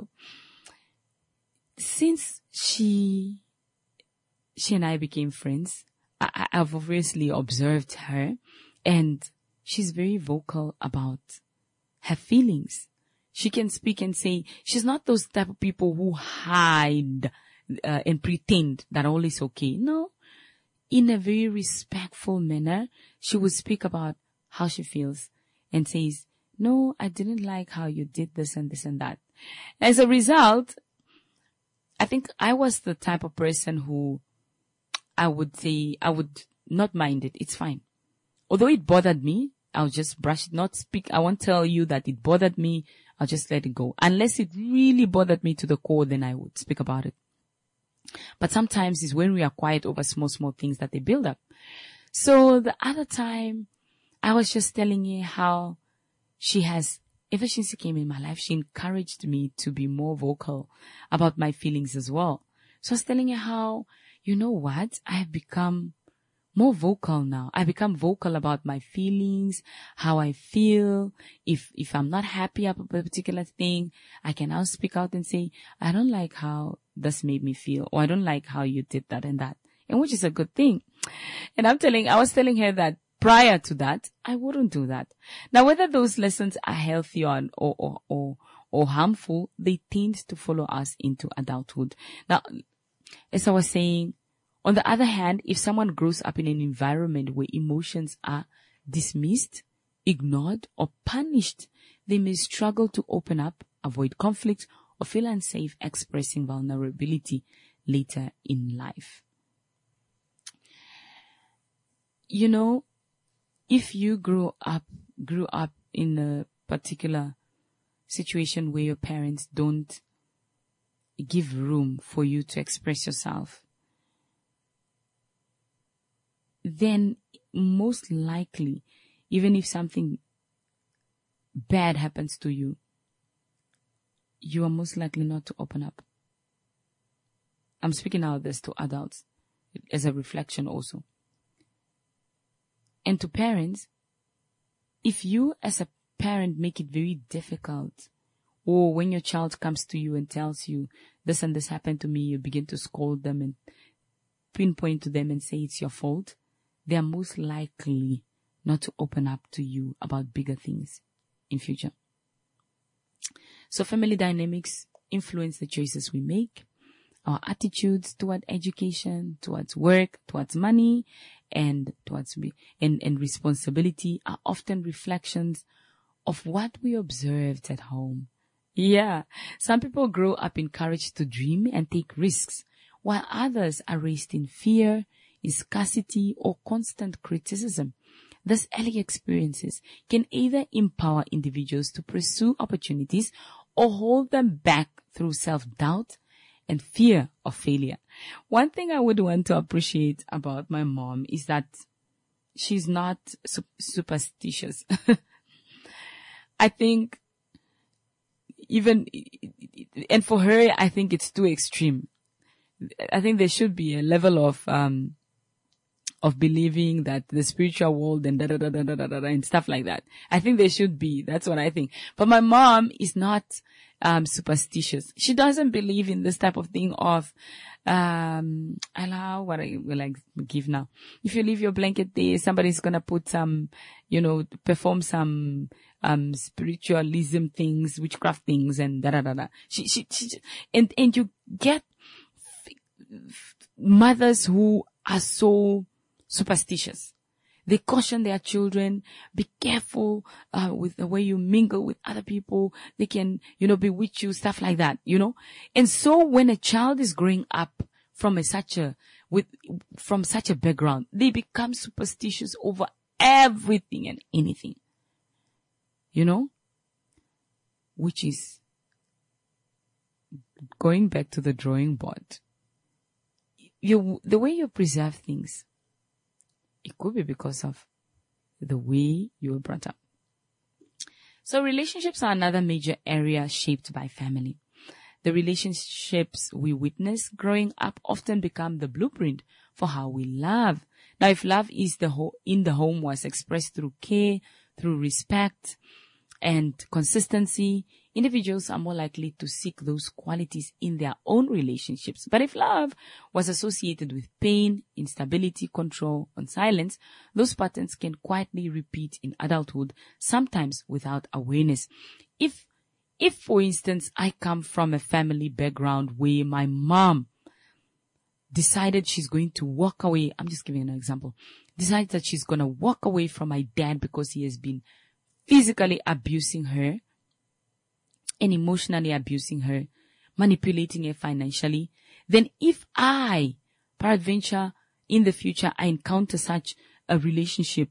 Since she and I became friends, I've obviously observed her, and she's very vocal about her feelings. She can speak and say, she's not those type of people who hide and pretend that all is okay. No, in a very respectful manner, she would speak about how she feels and says, no, I didn't like how you did this and this and that. As a result, I think I was the type of person who I would say I would not mind it. It's fine. Although it bothered me, I'll just brush it, not speak. I won't tell you that it bothered me. I'll just let it go. Unless it really bothered me to the core, then I would speak about it. But sometimes it's when we are quiet over small things that they build up. So the other time, I was just telling her how she has, ever since she came in my life, she encouraged me to be more vocal about my feelings as well. So I was telling her how, you know what, I have become more vocal now. I become vocal about my feelings, how I feel. If I'm not happy about a particular thing, I can now speak out and say, I don't like how this made me feel, or I don't like how you did that and that, and which is a good thing. And I was telling her that prior to that, I wouldn't do that. Now, whether those lessons are healthy or harmful, they tend to follow us into adulthood. Now, as I was saying, on the other hand, if someone grows up in an environment where emotions are dismissed, ignored, or punished, they may struggle to open up, avoid conflict, or feel unsafe expressing vulnerability later in life. You know, if you grew up in a particular situation where your parents don't give room for you to express yourself, then most likely, even if something bad happens to you, you are most likely not to open up. I'm speaking out this to adults as a reflection also. And to parents, if you as a parent make it very difficult, or when your child comes to you and tells you this and this happened to me, you begin to scold them and pinpoint to them and say it's your fault, they are most likely not to open up to you about bigger things in future. So family dynamics influence the choices we make, our attitudes toward education, towards work, towards money, and towards and responsibility are often reflections of what we observed at home. Yeah, some people grow up encouraged to dream and take risks, while others are raised in fear, in scarcity, or constant criticism. These early experiences can either empower individuals to pursue opportunities or hold them back through self-doubt and fear of failure. One thing I would want to appreciate about my mom is that she's not superstitious. I think and for her, I think it's too extreme. I think there should be a level of believing that the spiritual world and and stuff like that. I think there should be. That's what I think. But my mom is not superstitious. She doesn't believe in this type of thing of allow what I will give now. If you leave your blanket there, somebody's gonna put some, perform some spiritualism things, witchcraft things, and She and you get mothers who are so superstitious. They caution their children, be careful with the way you mingle with other people. They can, bewitch you, stuff like that, And so when a child is growing up from such a background, they become superstitious over everything and anything, which is going back to the drawing board. The way you preserve things, it could be because of the way you were brought up. So relationships are another major area shaped by family. The relationships we witness growing up often become the blueprint for how we love. Now, if love is in the home was expressed through care, through respect, and consistency, individuals are more likely to seek those qualities in their own relationships. But if love was associated with pain, instability, control, and silence, those patterns can quietly repeat in adulthood, sometimes without awareness. If, for instance, I come from a family background where my mom decided she's going to walk away, I'm just giving an example, decided that she's going to walk away from my dad because he has been physically abusing her and emotionally abusing her, manipulating her financially, then if I, peradventure, in the future, I encounter such a relationship,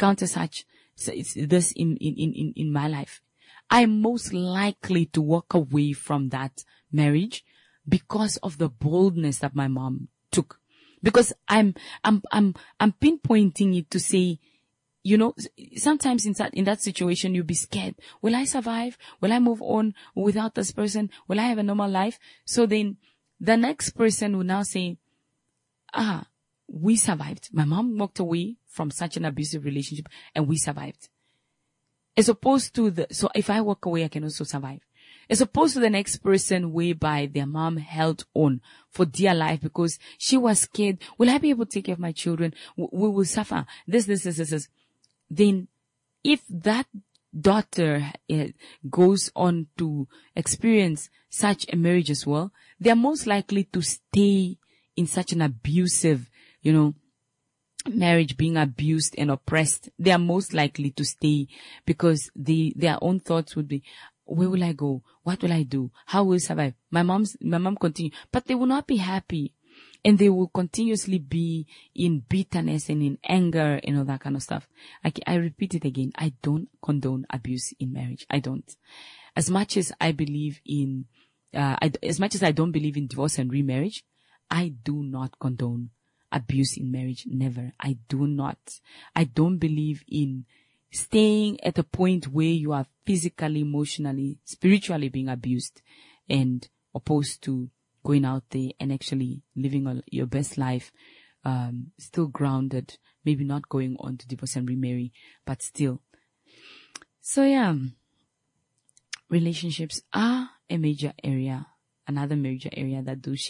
this in my life, I'm most likely to walk away from that marriage because of the boldness that my mom took. Because I'm pinpointing it to say, you know, sometimes in that situation, you'll be scared. Will I survive? Will I move on without this person? Will I have a normal life? So then the next person will now say, we survived. My mom walked away from such an abusive relationship and we survived. As opposed to so if I walk away, I can also survive. As opposed to the next person whereby their mom held on for dear life because she was scared. Will I be able to take care of my children? We will suffer. This. Then if that daughter goes on to experience such a marriage as well, they are most likely to stay in such an abusive, marriage, being abused and oppressed. They are most likely to stay because their own thoughts would be, where will I go? What will I do? How will I survive? My mom continue, but they will not be happy. And they will continuously be in bitterness and in anger and all that kind of stuff. I repeat it again. I don't condone abuse in marriage. I don't. As much as I believe in, as much as I don't believe in divorce and remarriage, I do not condone abuse in marriage. Never. I do not. I don't believe in staying at a point where you are physically, emotionally, spiritually being abused and opposed to going out there and actually living your best life, still grounded, maybe not going on to divorce and remarry, but still. So yeah, relationships are a major area, another major area that do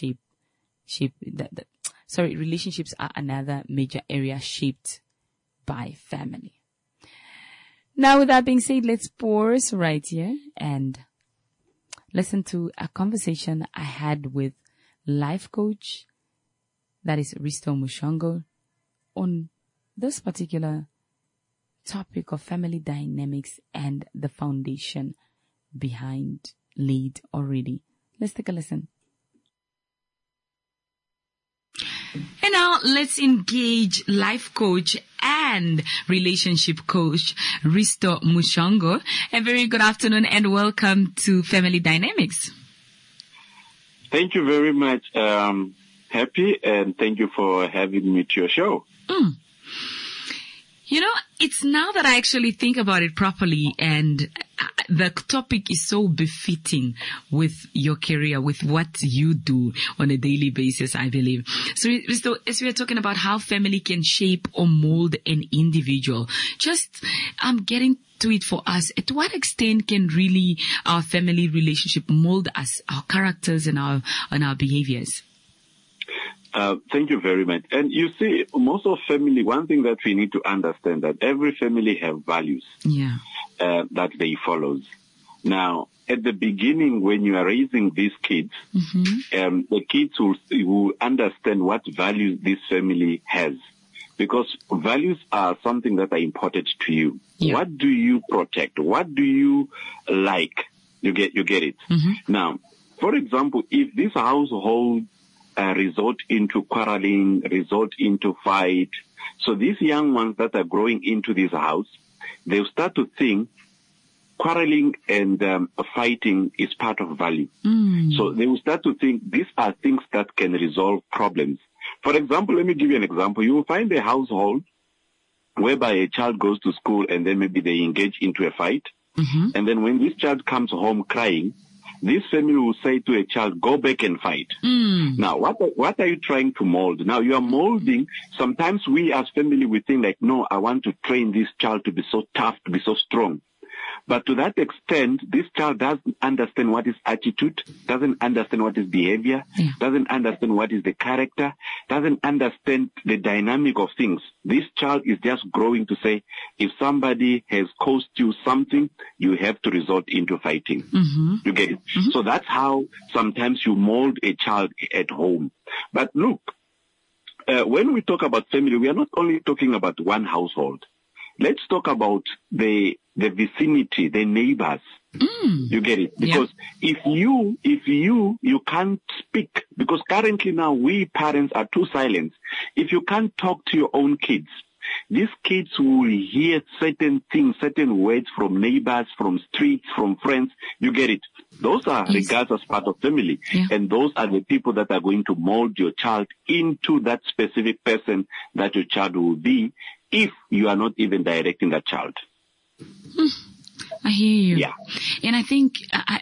relationships are another major area shaped by family. Now, with that being said, let's pause right here and listen to a conversation I had with life coach, that is Risto Mushongo, on this particular topic of family dynamics and the foundation behind laid already. Let's take a listen. And now let's engage life coach and relationship coach Risto Mushongo. A very good afternoon and welcome to Family Dynamics. Thank you very much, Happy, and thank you for having me to your show. It's now that I actually think about it properly, and the topic is so befitting with your career, with what you do on a daily basis, I believe. So as we are talking about how family can shape or mold an individual, just getting to it for us, to what extent can really our family relationship mold us, our characters and our behaviors? Thank you very much. And you see, most of family, one thing that we need to understand that every family have values that they follow. Now, at the beginning, when you are raising these kids, the kids will understand what values this family has. Because values are something that are important to you. Yeah. What do you protect? What do you like? You get it. Now, for example, if this household resort into quarreling, resort into fight. So these young ones that are growing into this house, they'll start to think quarreling and fighting is part of value. So they will start to think these are things that can resolve problems. For example, let me give you an example. You will find a household whereby a child goes to school and then maybe they engage into a fight. And then when this child comes home crying, this family will say to a child, go back and fight. Now, what are you trying to mold? Now, you are molding. Sometimes we as family, we think like, no, I want to train this child to be so tough, to be so strong. But to that extent, this child doesn't understand what is attitude, doesn't understand what is behavior, doesn't understand what is the character, doesn't understand the dynamic of things. This child is just growing to say, if somebody has caused you something, you have to resort into fighting. You get it? So that's how sometimes you mold a child at home. But look, when we talk about family, we are not only talking about one household. Let's talk about the vicinity, the neighbors. You get it? Because if you can't speak, because currently now we parents are too silent. If you can't talk to your own kids, these kids will hear certain things, certain words from neighbors, from streets, from friends. You get it? Those are regarded as part of family. And those are the people that are going to mold your child into that specific person that your child will be, if you are not even directing that child. I hear you. And I think,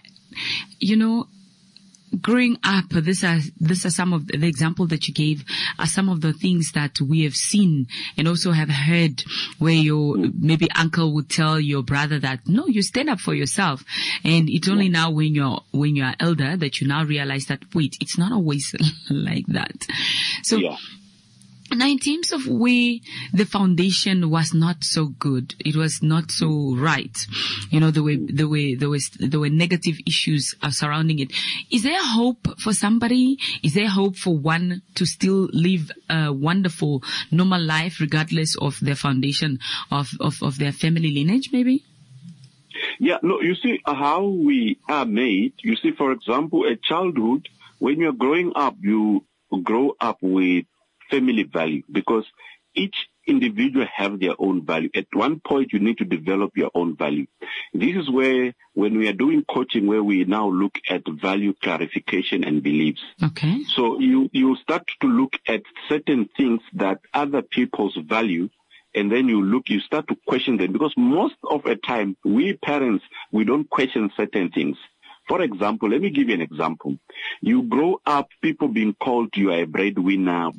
growing up, these are some of the example that you gave are some of the things that we have seen and also have heard, where your maybe uncle would tell your brother that, no, you stand up for yourself. And it's only now when you're elder that you now realize that, wait, it's not always like that. So now, in terms of where the foundation was not so good, it was not so right. There were negative issues surrounding it. Is there hope for somebody? Is there hope for one to still live a wonderful, normal life, regardless of their foundation of their family lineage, maybe? Yeah, no, you see how we are made. You see, for example, a childhood, when you're growing up, you grow up with family value, because each individual have their own value. At one point, you need to develop your own value. This is where, when we are doing coaching, where we now look at value clarification and beliefs. Okay. So you start to look at certain things that other people's value, and then you start to question them, because most of the time, we parents, we don't question certain things. For example, let me give you an example. You grow up, people being called you are a breadwinner.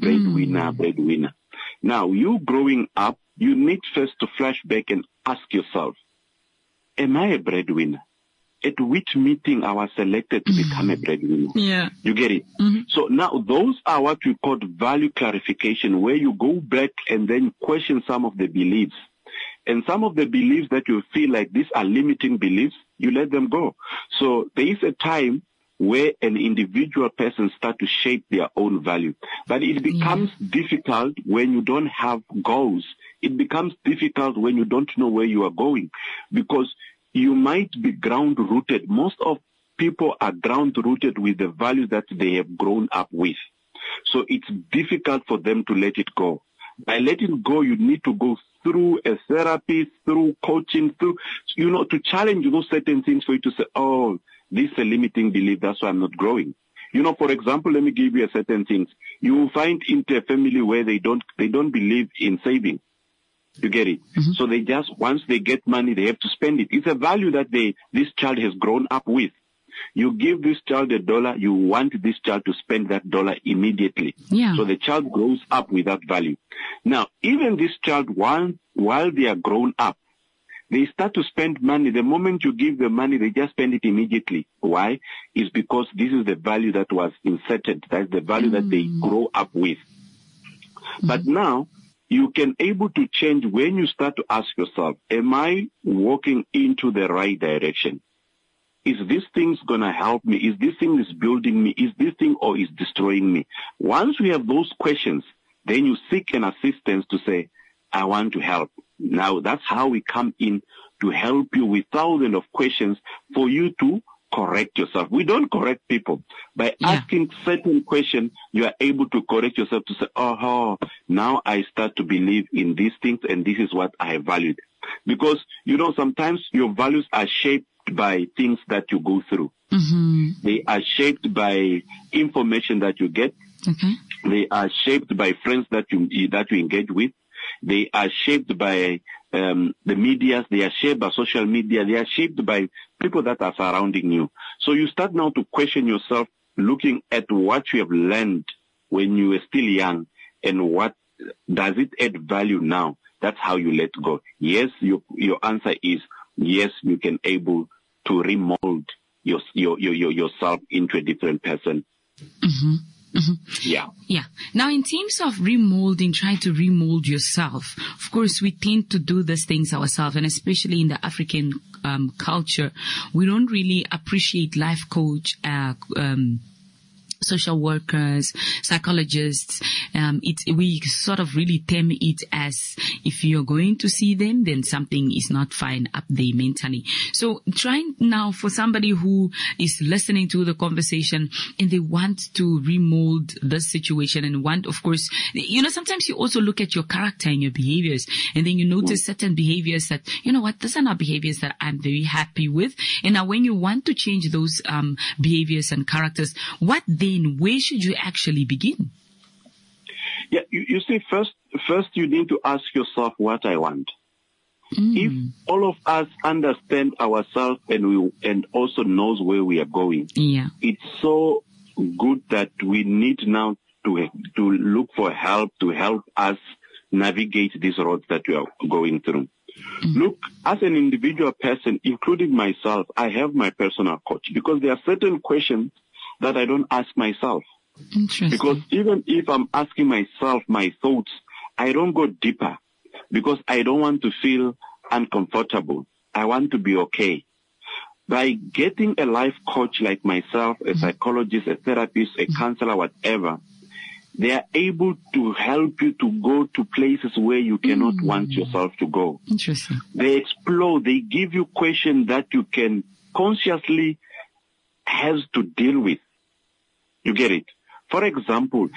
Now, you growing up, you need first to flash back and ask yourself, am I a breadwinner? At which meeting I was selected to become a breadwinner? Yeah. You get it? So now those are what we call value clarification, where you go back and then question some of the beliefs. And some of the beliefs that you feel like these are limiting beliefs, you let them go. So there is a time where an individual person start to shape their own value. But it becomes difficult when you don't have goals. It becomes difficult when you don't know where you are going, because you might be ground-rooted. Most of people are ground-rooted with the values that they have grown up with. So it's difficult for them to let it go. By letting go, you need to go through a therapy, through coaching, to challenge those certain things for you to say, oh, this is a limiting belief, that's why I'm not growing. For example, let me give you a certain things. You will find into a family where they don't believe in saving. You get it? So they just, once they get money, they have to spend it. It's a value that this child has grown up with. You give this child $1, you want this child to spend that $1 immediately. Yeah. So the child grows up with that value. Now, even this child, while they are grown up, they start to spend money. The moment you give them money, they just spend it immediately. Why? It's because this is the value that was inserted. That's the value that they grow up with. But now, you can able to change when you start to ask yourself, am I walking into the right direction? Is this thing going to help me? Is this thing is building me? Is this thing or is destroying me? Once we have those questions, then you seek an assistance to say, I want to help. Now, that's how we come in to help you with thousands of questions for you to correct yourself. We don't correct people. By asking certain questions, you are able to correct yourself to say, oh, now I start to believe in these things and this is what I valued. Because, sometimes your values are shaped by things that you go through. They are shaped by information that you get. They are shaped by friends that you engage with. They are shaped by the media. They are shaped by social media. They are shaped by people that are surrounding you. So you start now to question yourself, looking at what you have learned when you were still young, and what does it add value now? That's how you let go. Yes, your answer is yes. You can able to remold yourself into a different person. Mm-hmm. Mm-hmm. Yeah. Now, in terms of remolding, trying to remold yourself, of course, we tend to do these things ourselves, and especially in the African culture, we don't really appreciate life coach, social workers, psychologists. We sort of really term it as if you're going to see them, then something is not fine up there mentally. So trying now for somebody who is listening to the conversation and they want to remold this situation and want, of course, sometimes you also look at your character and your behaviors, and then you notice certain behaviors that, these are not behaviors that I'm very happy with. And now when you want to change those behaviors and characters, where should you actually begin? Yeah, you see, first you need to ask yourself what I want. If all of us understand ourselves and also knows where we are going, it's so good that we need now to look for help to help us navigate these roads that we are going through. Look, as an individual person, including myself, I have my personal coach, because there are certain questions that I don't ask myself. Interesting. Because even if I'm asking myself my thoughts, I don't go deeper, because I don't want to feel uncomfortable. I want to be okay. By getting a life coach like myself, a psychologist, a therapist, a counselor, whatever, they are able to help you to go to places where you cannot want yourself to go. Interesting. They explore, they give you questions that you can consciously has to deal with. You get it? For example,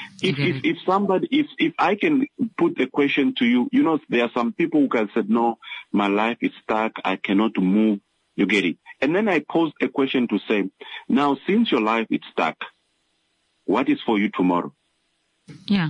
if I can put a question to you, there are some people who can say, no, my life is stuck, I cannot move. You get it? And then I pose a question to say, now, since your life is stuck, what is for you tomorrow? Yeah.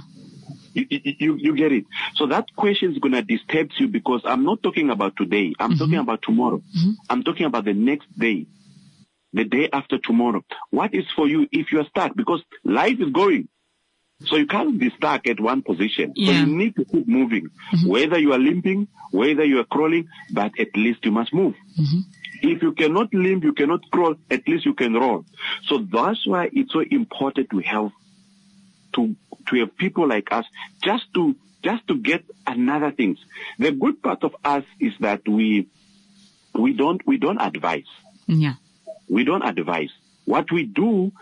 You get it? So that question is going to disturb you, because I'm not talking about today. I'm talking about tomorrow. I'm talking about the next day. The day after tomorrow. What is for you if you are stuck? Because life is going. So you can't be stuck at one position. So you need to keep moving. Whether you are limping, whether you are crawling, but at least you must move. If you cannot limp, you cannot crawl, at least you can roll. So that's why it's so important to have people like us just to get another things. The good part of us is that we don't advise. Yeah. We don't advise. What we do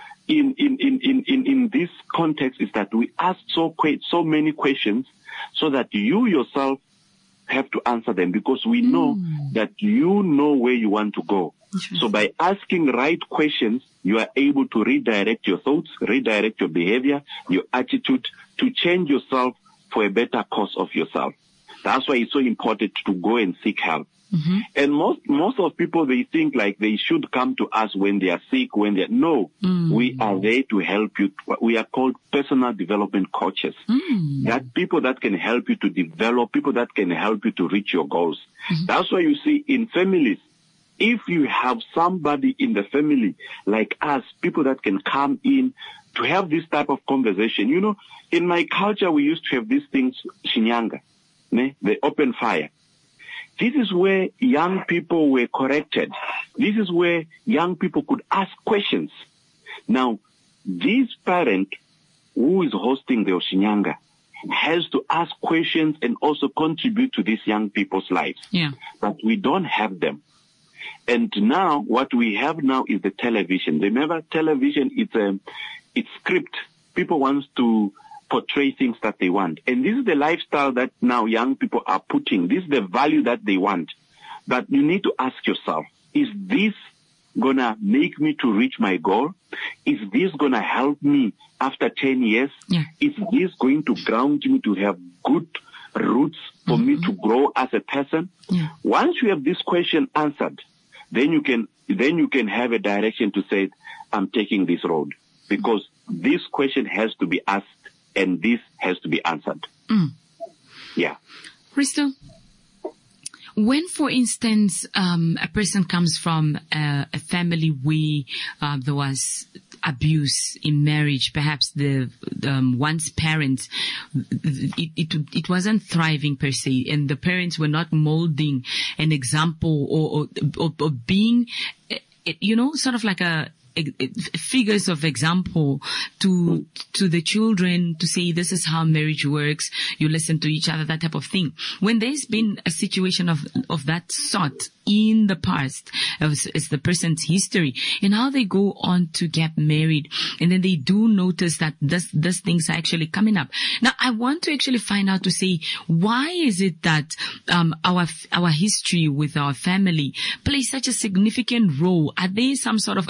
in this context is that we ask so many questions so that you yourself have to answer them, because we know that you know where you want to go. So by asking right questions, you are able to redirect your thoughts, redirect your behavior, your attitude, to change yourself for a better course of yourself. That's why it's so important to go and seek help. And most of people, they think like they should come to us when they are sick, no, we are there to help you. We are called personal development coaches. That people that can help you to develop, people that can help you to reach your goals. That's why you see in families, if you have somebody in the family like us, people that can come in to have this type of conversation. In my culture, we used to have these things, Shinyanga, the open fire. This is where young people were corrected. This is where young people could ask questions. Now, this parent who is hosting the Oshinyanga has to ask questions and also contribute to these young people's lives. Yeah. But we don't have them. And now, what we have now is the television. Remember, television, it's script. People want to portray things that they want. And this is the lifestyle that now young people are putting. This is the value that they want. But you need to ask yourself, is this gonna make me to reach my goal? Is this gonna help me after 10 years? Yeah. Is this going to ground me to have good roots for me to grow as a person? Yeah. Once you have this question answered, then you can have a direction to say, I'm taking this road, because this question has to be asked and this has to be answered. Yeah. Risto, when, for instance, a person comes from a family where there was abuse in marriage, perhaps the one's parents, it wasn't thriving per se, and the parents were not molding an example or being, sort of like figures of example to the children, to say this is how marriage works, you listen to each other, that type of thing. When there's been a situation of that sort in the past, as the person's history, and how they go on to get married, and then they do notice that these things are actually coming up. Now, I want to actually find out, to say, why is it that our history with our family plays such a significant role? Are there some sort of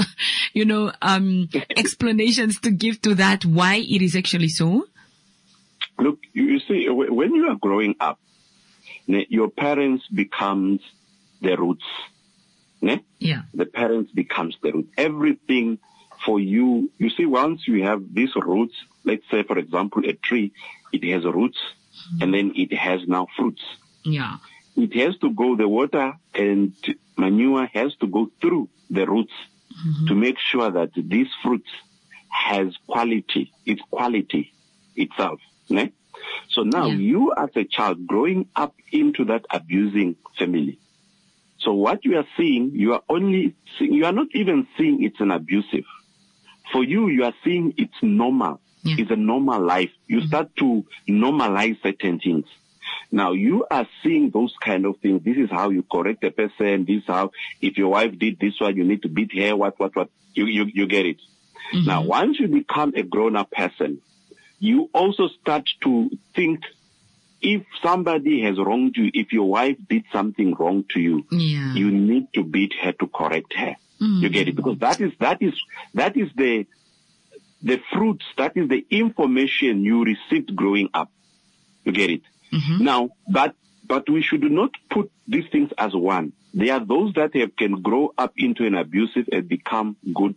explanations to give to that, why it is actually so? Look, you see, when you are growing up, your parents becomes the roots. Ne? Yeah. The parents becomes the roots. Everything for you, you see, once you have these roots, let's say, for example, a tree, it has roots, and then it has now fruits. Yeah. It has to go, the water and manure has to go through the roots to make sure that this fruit has quality, its quality itself. Ne? So now you as a child growing up into that abusing family. So what you are seeing, you are not even seeing it's an abusive. For you are seeing it's normal. Yeah. It's a normal life. You start to normalize certain things. Now you are seeing those kind of things. This is how you correct a person. This is how, if your wife did this one, you need to beat her, what. You get it. Now, once you become a grown-up person, you also start to think, if somebody has wronged you, if your wife did something wrong to you, you need to beat her to correct her. You get it? Because that is the fruits, that is the information you received growing up. You get it? Now, but we should not put these things as one. There are those that can grow up into an abusive and become good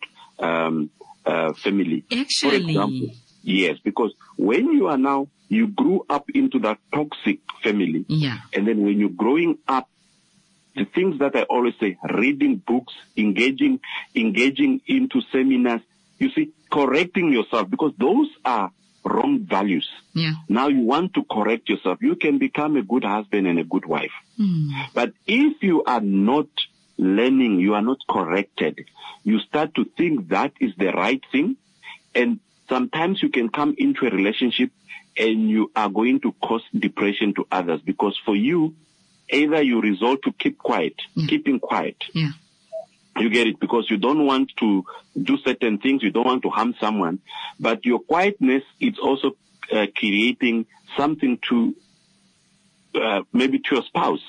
family. Actually. For example, yes, because when you grew up into that toxic family, and then when you're growing up, the things that I always say, reading books, engaging into seminars, you see, correcting yourself, because those are wrong values. Yeah. Now you want to correct yourself. You can become a good husband and a good wife. But if you are not learning, you are not corrected, you start to think that is the right thing. And sometimes you can come into a relationship and you are going to cause depression to others, because for you, either you resort to keeping quiet. Yeah. You get it? Because you don't want to do certain things. You don't want to harm someone. But your quietness is also creating something to maybe to your spouse.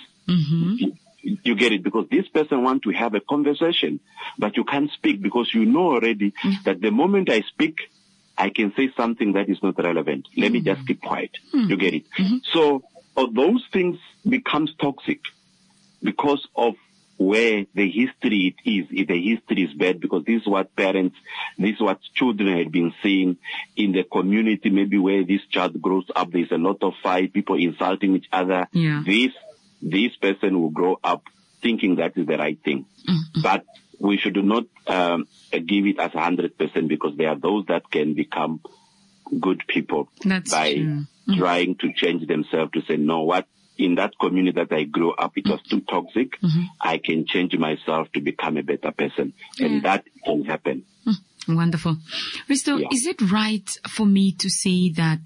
You get it? Because this person wants to have a conversation, but you can't speak because you know already that the moment I speak, I can say something that is not relevant. Let me just keep quiet. You get it? So those things becomes toxic because of where the history is. If the history is bad, because this is what parents, this is what children had been seeing in the community, maybe where this child grows up, there's a lot of fight, people insulting each other. Yeah. This person will grow up thinking that is the right thing. But we should not give it as 100%, because there are those that can become good people by trying to change themselves, to say, no, what, in that community that I grew up, it was too toxic. I can change myself to become a better person. And that can happen. Wonderful. Risto, is it right for me to say that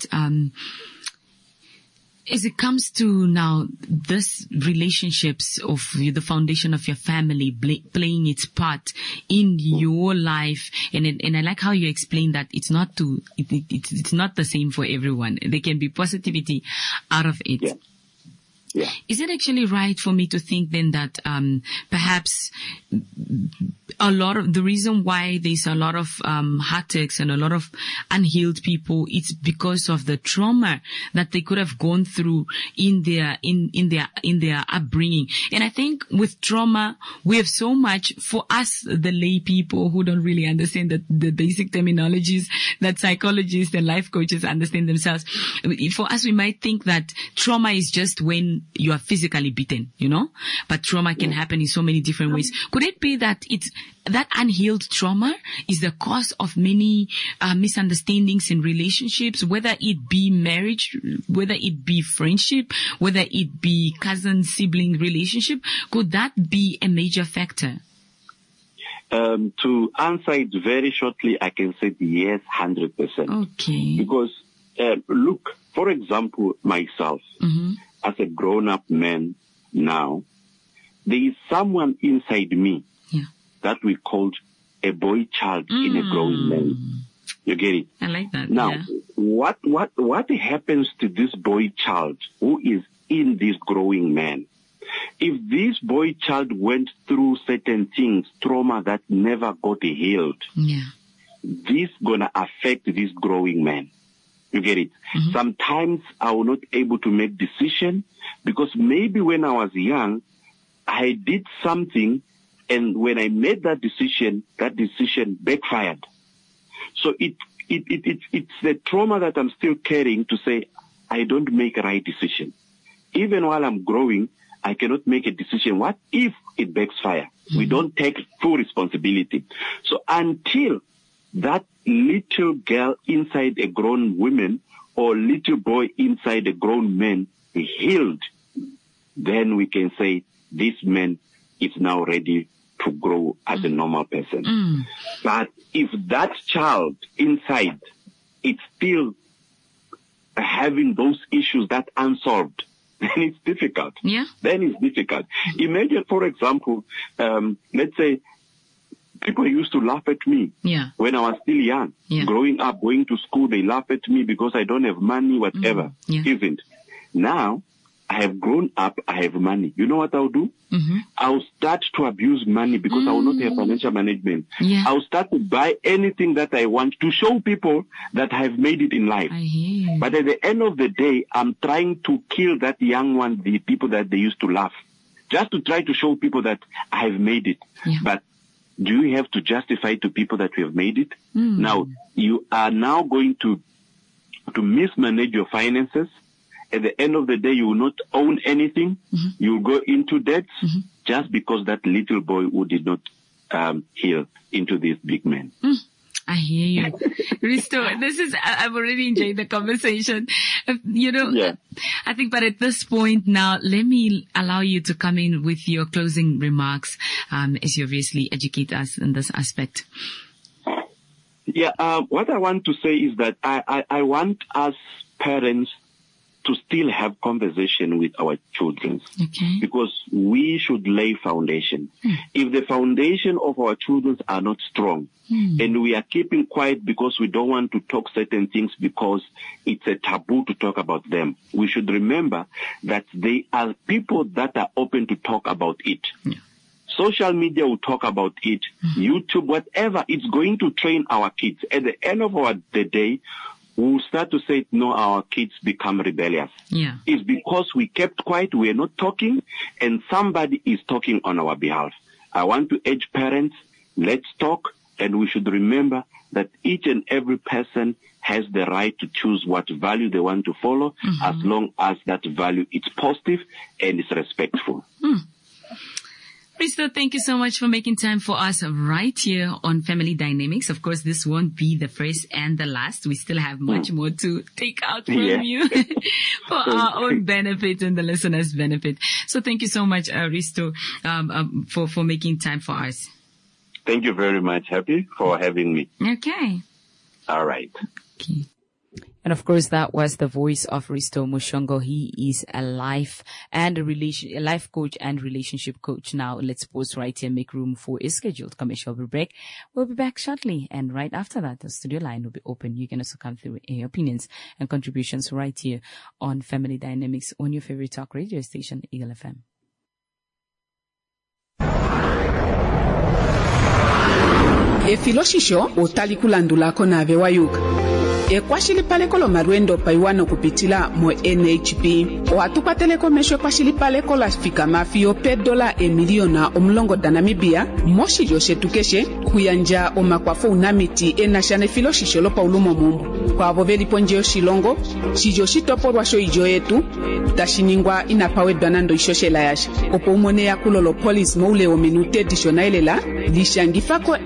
as it comes to now this relationships of the foundation of your family playing its part in your life, and I like how you explain that it's not the same for everyone. There can be positivity out of it. Yeah. Is it actually right for me to think then that perhaps a lot of the reason why there's a lot of heartaches and a lot of unhealed people, it's because of the trauma that they could have gone through in their upbringing. And I think with trauma, we have so much for us, the lay people who don't really understand the basic terminologies that psychologists and life coaches understand themselves. For us, we might think that trauma is just when you are physically beaten, but trauma can happen in so many different ways. Could it be that it's that unhealed trauma is the cause of many misunderstandings in relationships, whether it be marriage, whether it be friendship, whether it be cousin-sibling relationship? Could that be a major factor? To answer it very shortly, I can say yes, 100%. Okay. Because, look, for example, myself, as a grown-up man now, there is someone inside me that we called a boy child in a growing man. You get it? I like that. Now, what happens to this boy child who is in this growing man? If this boy child went through certain things, trauma that never got healed, this gonna affect this growing man. You get it? Sometimes I was not able to make decision because maybe when I was young, I did something, and when I made that decision backfired. So it's the trauma that I'm still carrying to say I don't make a right decision. Even while I'm growing, I cannot make a decision. What if it backfires? We don't take full responsibility. So until that little girl inside a grown woman or little boy inside a grown man is healed, then we can say this man is now ready to grow as a normal person. But if that child inside is still having those issues that unsolved, then it's difficult. Yeah. Then it's difficult. Imagine, for example, let's say people used to laugh at me when I was still young. Growing up, going to school, they laugh at me because I don't have money, whatever. Isn't. Now, I have grown up, I have money. You know what I'll do? I'll start to abuse money because I will not have financial management. I'll start to buy anything that I want to show people that I have made it in life. But at the end of the day, I'm trying to kill that young one, the people that they used to laugh, just to try to show people that I have made it. But do you have to justify to people that you have made it? Now, you are now going to mismanage your finances. At the end of the day, you will not own anything. You will go into debt just because that little boy who did not heal into this big man. I hear you. Risto, I've already enjoyed the conversation. I think, but at this point now, let me allow you to come in with your closing remarks, as you obviously educate us in this aspect. What I want to say is that I want us parents to still have conversation with our children, because we should lay foundation. If the foundation of our children are not strong, and we are keeping quiet because we don't want to talk certain things because it's a taboo to talk about them, we should remember that they are people that are open to talk about it. Social media will talk about it, YouTube, whatever, it's going to train our kids. At the end of the day, we'll start to say, no, our kids become rebellious. It's because we kept quiet, we're not talking, and somebody is talking on our behalf. I want to urge parents, let's talk, and we should remember that each and every person has the right to choose what value they want to follow, as long as that value is positive and is respectful. Risto, thank you so much for making time for us right here on Family Dynamics. Of course, this won't be the first and the last. We still have much more to take out from you for our own benefit and the listeners' benefit. So thank you so much, Risto, for making time for us. Thank you very much. Happy for having me. Okay. All right. Okay. And of course, that was the voice of Risto Mushongo. He is a life coach and relationship coach. Now, let's pause right here and make room for a scheduled commercial break. We'll be back shortly. And right after that, the studio line will be open. You can also come through your opinions and contributions right here on Family Dynamics on your favorite talk radio station, Eagle FM. Efiloshisho utalikulandulako nave wayuka ekwashilipaleko lomalwendo paiwano kupitila mo NHP oatupateleko mesho ekwashilipaleko la fika mafio $1 emiliona omulongo da Namibia moshilyo shetukeshe kuyanja omakwafo unamiti enashana efiloshisho lo paulumo mumbu kwabo velipo nje yoshilongo shilyo shitopolwa sho ijo yetu tashiningwa inapawedwa nando ishoshela yasha opo umone yakulolo police moule o minute editionalela lishangifako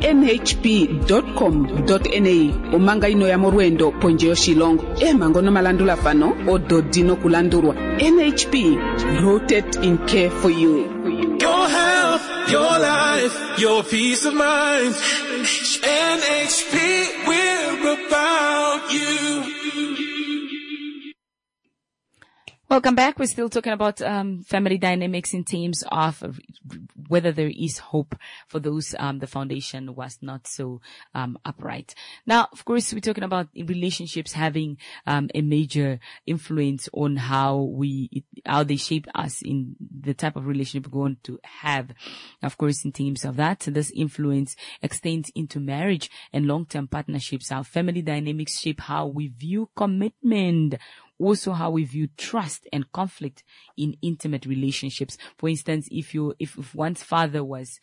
nhp.com.na omanga ino ya morwendo ponje yoshilongo emangono malandula fano ododino kulandurwa NHP rooted in care for you. Your health, your life, your peace of mind. NHP, we're about you. Welcome back. We're still talking about family dynamics in terms of whether there is hope for those the foundation was not so upright. Now, of course, we're talking about relationships having a major influence on how they shape us in the type of relationship we're going to have. Of course, in terms of that, this influence extends into marriage and long-term partnerships. Our family dynamics shape how we view commitment, also how we view trust and conflict in intimate relationships. For instance, if one's father was,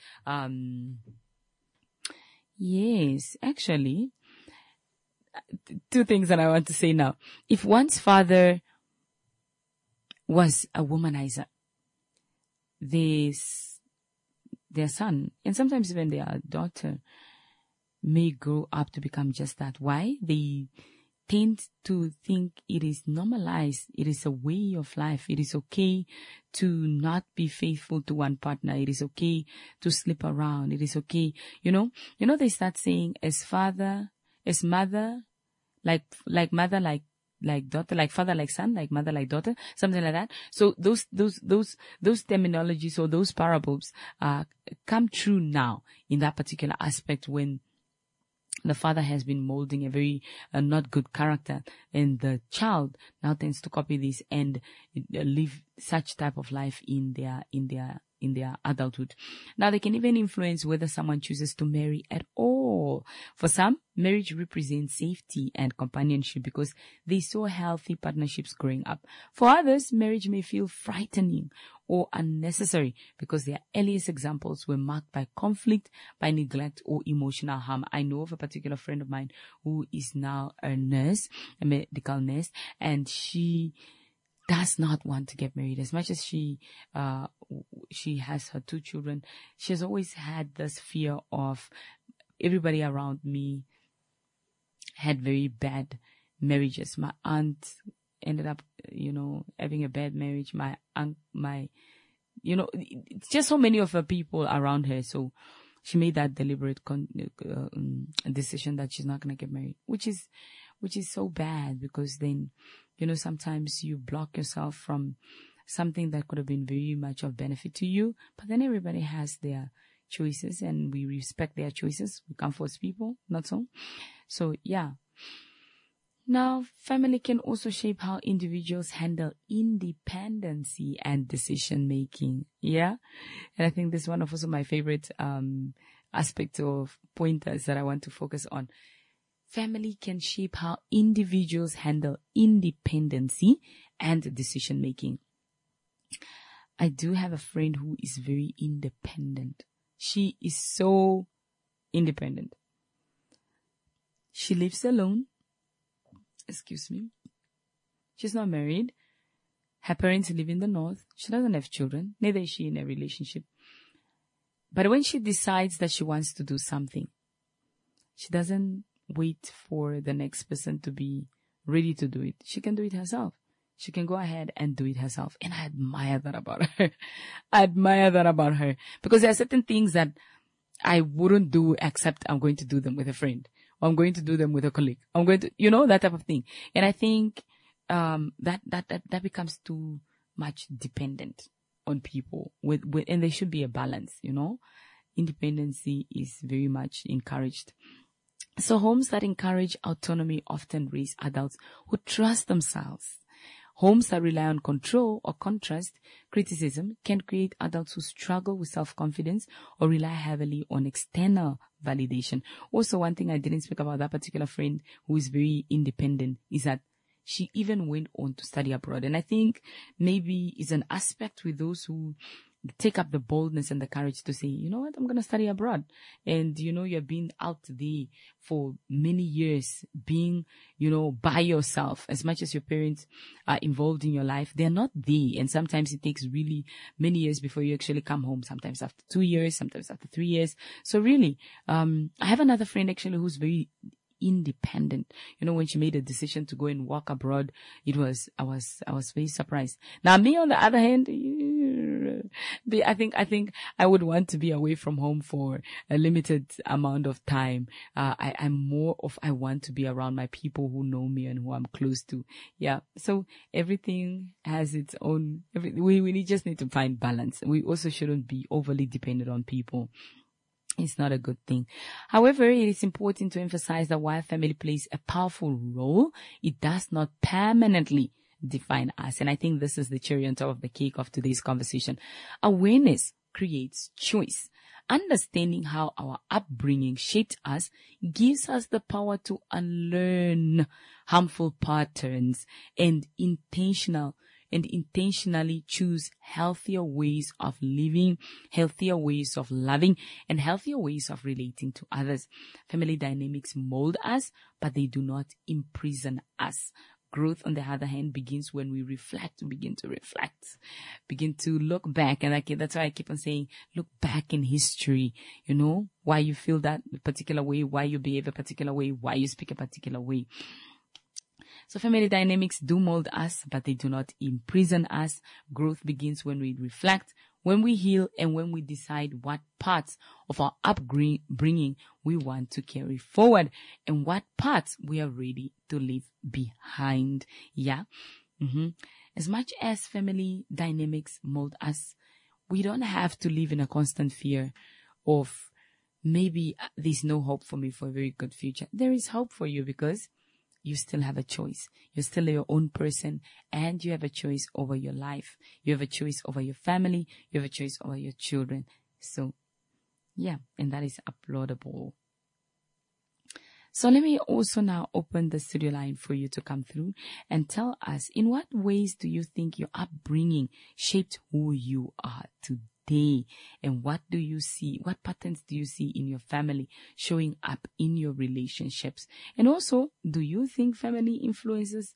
two things that I want to say now. If one's father was a womanizer, their son, and sometimes even their daughter, may grow up to become just that. Why? They tend to think it is normalized. It is a way of life. It is okay to not be faithful to one partner. It is okay to slip around. It is okay. They start saying as mother, like mother, like daughter, like father, like son, like mother, like daughter, something like that. So those terminologies or those parables, come true now in that particular aspect when the father has been molding a very not good character, and the child now tends to copy this and live such type of life in their adulthood. Now, they can even influence whether someone chooses to marry at all. For some, marriage represents safety and companionship because they saw healthy partnerships growing up. For others, marriage may feel frightening or unnecessary because their earliest examples were marked by conflict, by neglect, or emotional harm. I know of a particular friend of mine who is now a nurse, a medical nurse, and she does not want to get married. As much as she has her 2 children, she has always had this fear of everybody around me had very bad marriages. My aunt ended up, having a bad marriage. Just so many of her people around her. So she made that deliberate decision that she's not going to get married, which is so bad because then, sometimes you block yourself from something that could have been very much of benefit to you. But then everybody has their choices and we respect their choices. We can't force people, not so. So, yeah. Now, family can also shape how individuals handle independency and decision making. Yeah. And I think this is one of also my favorite aspects of pointers that I want to focus on. Family can shape how individuals handle independency and decision making. I do have a friend who is very independent. She is so independent. She lives alone. Excuse me. She's not married. Her parents live in the north. She doesn't have children. Neither is she in a relationship. But when she decides that she wants to do something, she doesn't wait for the next person to be ready to do it. She can do it herself. She can go ahead and do it herself. And I admire that about her. Because there are certain things that I wouldn't do except I'm going to do them with a friend or I'm going to do them with a colleague. I'm going to, that type of thing. And I think, that becomes too much dependent on people and there should be a balance, Independency is very much encouraged. So homes that encourage autonomy often raise adults who trust themselves. Homes that rely on control or contrast criticism can create adults who struggle with self-confidence or rely heavily on external validation. Also, one thing I didn't speak about that particular friend who is very independent is that she even went on to study abroad. And I think maybe it's an aspect with those who take up the boldness and the courage to say, you know what, I'm going to study abroad. And, you've been out there for many years being, by yourself. As much as your parents are involved in your life, they're not there. And sometimes it takes really many years before you actually come home. Sometimes after 2 years, sometimes after 3 years. So really, I have another friend actually who's very independent. When she made a decision to go and walk abroad, I was very surprised. Now me on the other hand, I think I would want to be away from home for a limited amount of time. I want to be around my people who know me and who I'm close to. Yeah. So everything has its own, we just need to find balance. We also shouldn't be overly dependent on people. It's not a good thing. However, it is important to emphasize that while family plays a powerful role, it does not permanently define us. And I think this is the cherry on top of the cake of today's conversation. Awareness creates choice. Understanding how our upbringing shaped us gives us the power to unlearn harmful patterns and intentionally choose healthier ways of living, healthier ways of loving, and healthier ways of relating to others. Family dynamics mold us, but they do not imprison us. Growth, on the other hand, begins when we begin to look back. And that's why I keep on saying, look back in history, why you feel that particular way, why you behave a particular way, why you speak a particular way. So family dynamics do mold us, but they do not imprison us. Growth begins when we reflect, when we heal, and when we decide what parts of our upbringing we want to carry forward and what parts we are ready to leave behind. Yeah. As much as family dynamics mold us, we don't have to live in a constant fear of maybe there's no hope for me for a very good future. There is hope for you because you still have a choice. You're still your own person and you have a choice over your life. You have a choice over your family. You have a choice over your children. So, yeah, and that is applaudable. So let me also now open the studio line for you to come through and tell us, in what ways do you think your upbringing shaped who you are today? And what do you see? What patterns do you see in your family showing up in your relationships? And also, do you think family influences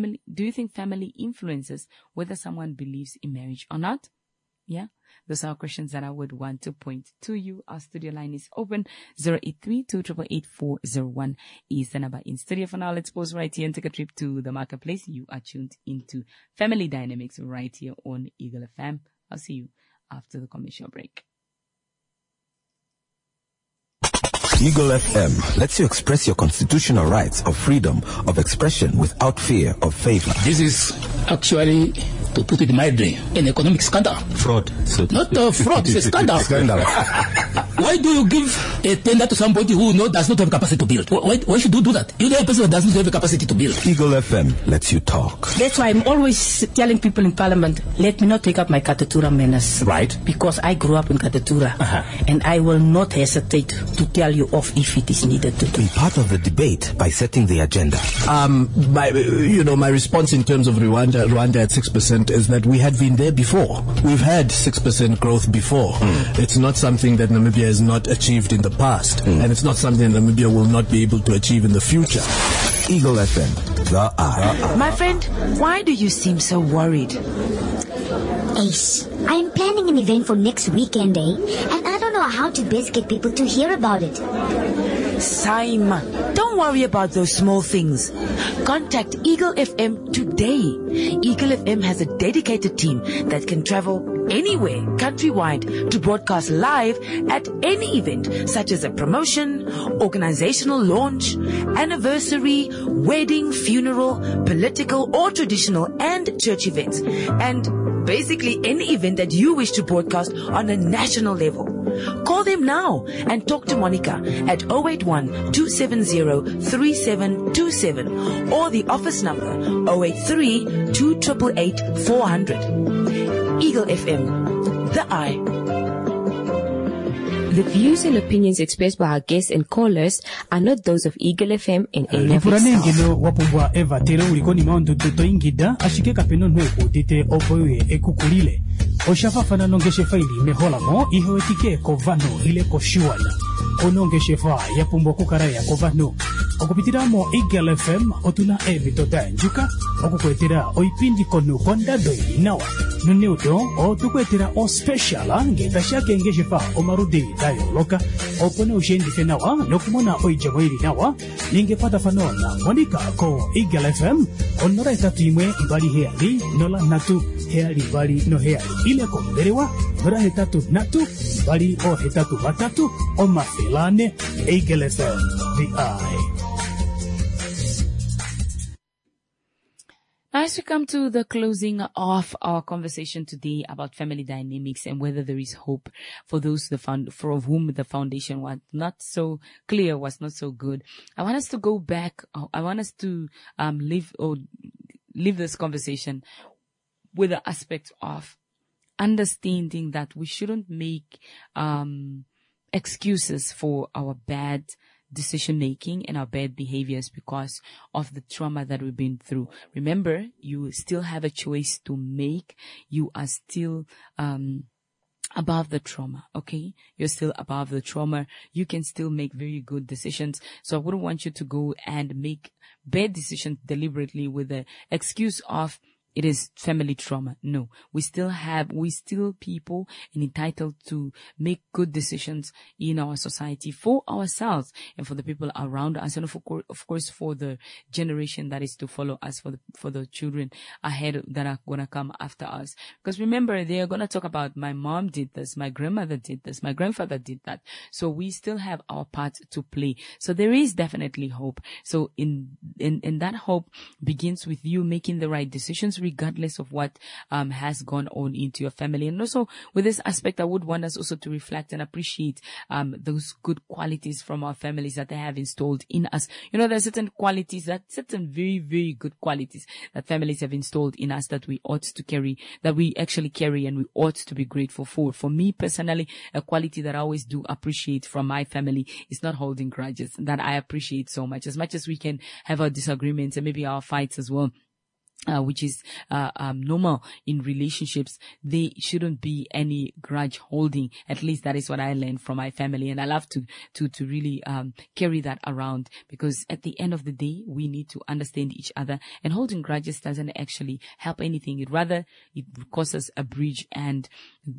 whether someone believes in marriage or not? Yeah, those are questions that I would want to point to you. Our studio line is open. 083-288-8401 is the number in studio. For now, let's pause right here and take a trip to the marketplace. You are tuned into Family Dynamics right here on Eagle FM. I'll see you after the commercial break. Eagle FM lets you express your constitutional rights of freedom of expression without fear of favor. This is actually, to put it mildly, an economic scandal. Fraud. Not fraud, it's a scandal. Why do you give a tender to somebody who does not have capacity to build? Why should you do that? You know a person who does not have the capacity to build. Eagle FM lets you talk. That's why I'm always telling people in Parliament, let me not take up my Katatura manners. Right. Because I grew up in Katatura. And I will not hesitate to tell you off if it is needed to do. Be part of the debate by setting the agenda. My response in terms of Rwanda at 6% is that we had been there before. We've had 6% growth before. It's not something that Namibia has not achieved in the past, and it's not something that Namibia will not be able to achieve in the future. Eagle FM, the eye. My friend, why do you seem so worried? Ace, I'm planning an event for next weekend, and I don't know how to best get people to hear about it. Simon, don't worry about those small things. Contact Eagle FM today. Eagle FM has a dedicated team that can travel anywhere countrywide to broadcast live at any event such as a promotion, organizational launch, anniversary, wedding, funeral, political or traditional and church events, and basically any event that you wish to broadcast on a national level. Call them now and talk to Monica at 081-270-3727 or the office number 083-288-400. Eagle FM, the eye. The views and opinions expressed by our guests and callers are not those of Eagle FM and any of its staff. Wapumbwa Eva Tero ulikoni maondo toto ingida ashike kapeno nwe kutite opoye ekukulile. Oshafafana nongeshe faili mehola mo ihewetike kovano ile koshiwana. Onongeshe fa yapumbwa kukaraya kovano. Okupitiramo Eagle FM otuna evitota njuka. Okukwetera oipindi kono kondadoi nawa. Nuneudo o tukwetera o special ngeta shake ngeshe fa omarudi dayo loka. Opone ushendi fenawa nokumona oijamoiri nawa. Ningepata fanona Monica ko Eagle FM onora itatu imwe ibali heali nola natu heali bali no heali ile komberewa nora hetatu natu bali o hetatu batatu o mafilane Eagle FM the eye. As we come to the closing of our conversation today about family dynamics and whether there is hope for those for whom the foundation was not so clear, was not so good, I want us to go back. I want us to leave this conversation with the aspect of understanding that we shouldn't make excuses for our bad decision making and our bad behaviors because of the trauma that we've been through. Remember, you still have a choice to make. You are still above the trauma, okay? You're still above the trauma. You can still make very good decisions. So I wouldn't want you to go and make bad decisions deliberately with the excuse of it is family trauma. No, we still people and entitled to make good decisions in our society for ourselves and for the people around us, and of course for the generation that is to follow us, for the children ahead that are gonna come after us. Because remember, they are gonna talk about my mom did this, my grandmother did this, my grandfather did that. So we still have our part to play. So there is definitely hope. So in that hope begins with you making the right decisions, regardless of what has gone on into your family. And also with this aspect, I would want us also to reflect and appreciate those good qualities from our families that they have installed in us. You know, there are certain qualities, certain very, very good qualities that families have installed in us that we ought to carry, that we actually carry and we ought to be grateful for. For me personally, a quality that I always do appreciate from my family is not holding grudges, that I appreciate so much. As much as we can have our disagreements and maybe our fights as well, which is normal in relationships, there shouldn't be any grudge holding. At least that is what I learned from my family, and I love to really carry that around, because at the end of the day, we need to understand each other, and holding grudges doesn't actually help anything. It causes a bridge, and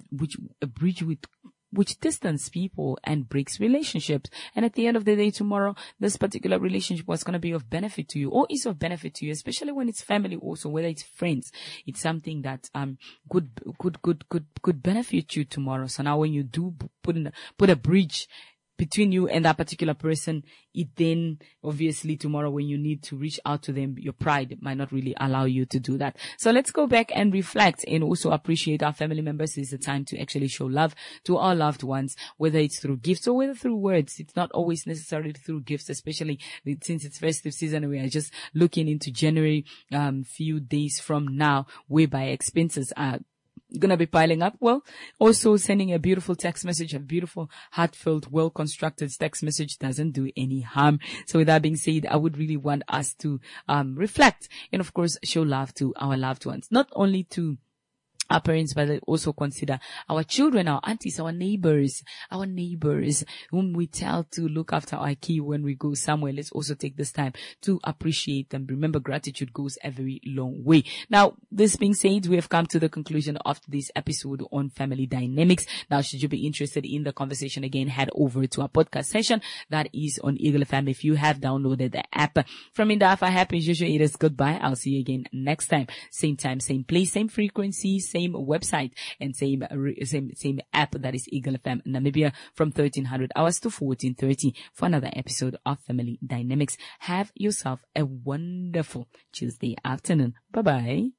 which distance people and breaks relationships. And at the end of the day, tomorrow, this particular relationship was going to be of benefit to you, or is of benefit to you, especially when it's family also, whether it's friends. It's something that could benefit you tomorrow. So now when you do put a bridge between you and that particular person, it then obviously tomorrow when you need to reach out to them, your pride might not really allow you to do that. So let's go back and reflect and also appreciate our family members. It's a time to actually show love to our loved ones, whether it's through gifts or whether through words. It's not always necessarily through gifts, especially since it's festive season. We are just looking into January, few days from now, whereby expenses are gonna be piling up. Well, also sending a beautiful text message, a beautiful, heartfelt, well-constructed text message doesn't do any harm. So with that being said, I would really want us to reflect and of course show love to our loved ones, not only to our parents, but also consider our children, our aunties, our neighbors whom we tell to look after our key when we go somewhere. Let's also take this time to appreciate them. Remember, gratitude goes a very long way. Now, this being said, we have come to the conclusion of this episode on family dynamics. Now, should you be interested in the conversation again, head over to our podcast session that is on Eagle FM. If you have downloaded the app from Indafa, happy as usual, it is goodbye. I'll see you again next time. Same time, same place, same frequency, same same website and same app, that is Eagle FM Namibia, from 1300 hours to 14:30 for another episode of Family Dynamics. Have yourself a wonderful Tuesday afternoon. Bye bye.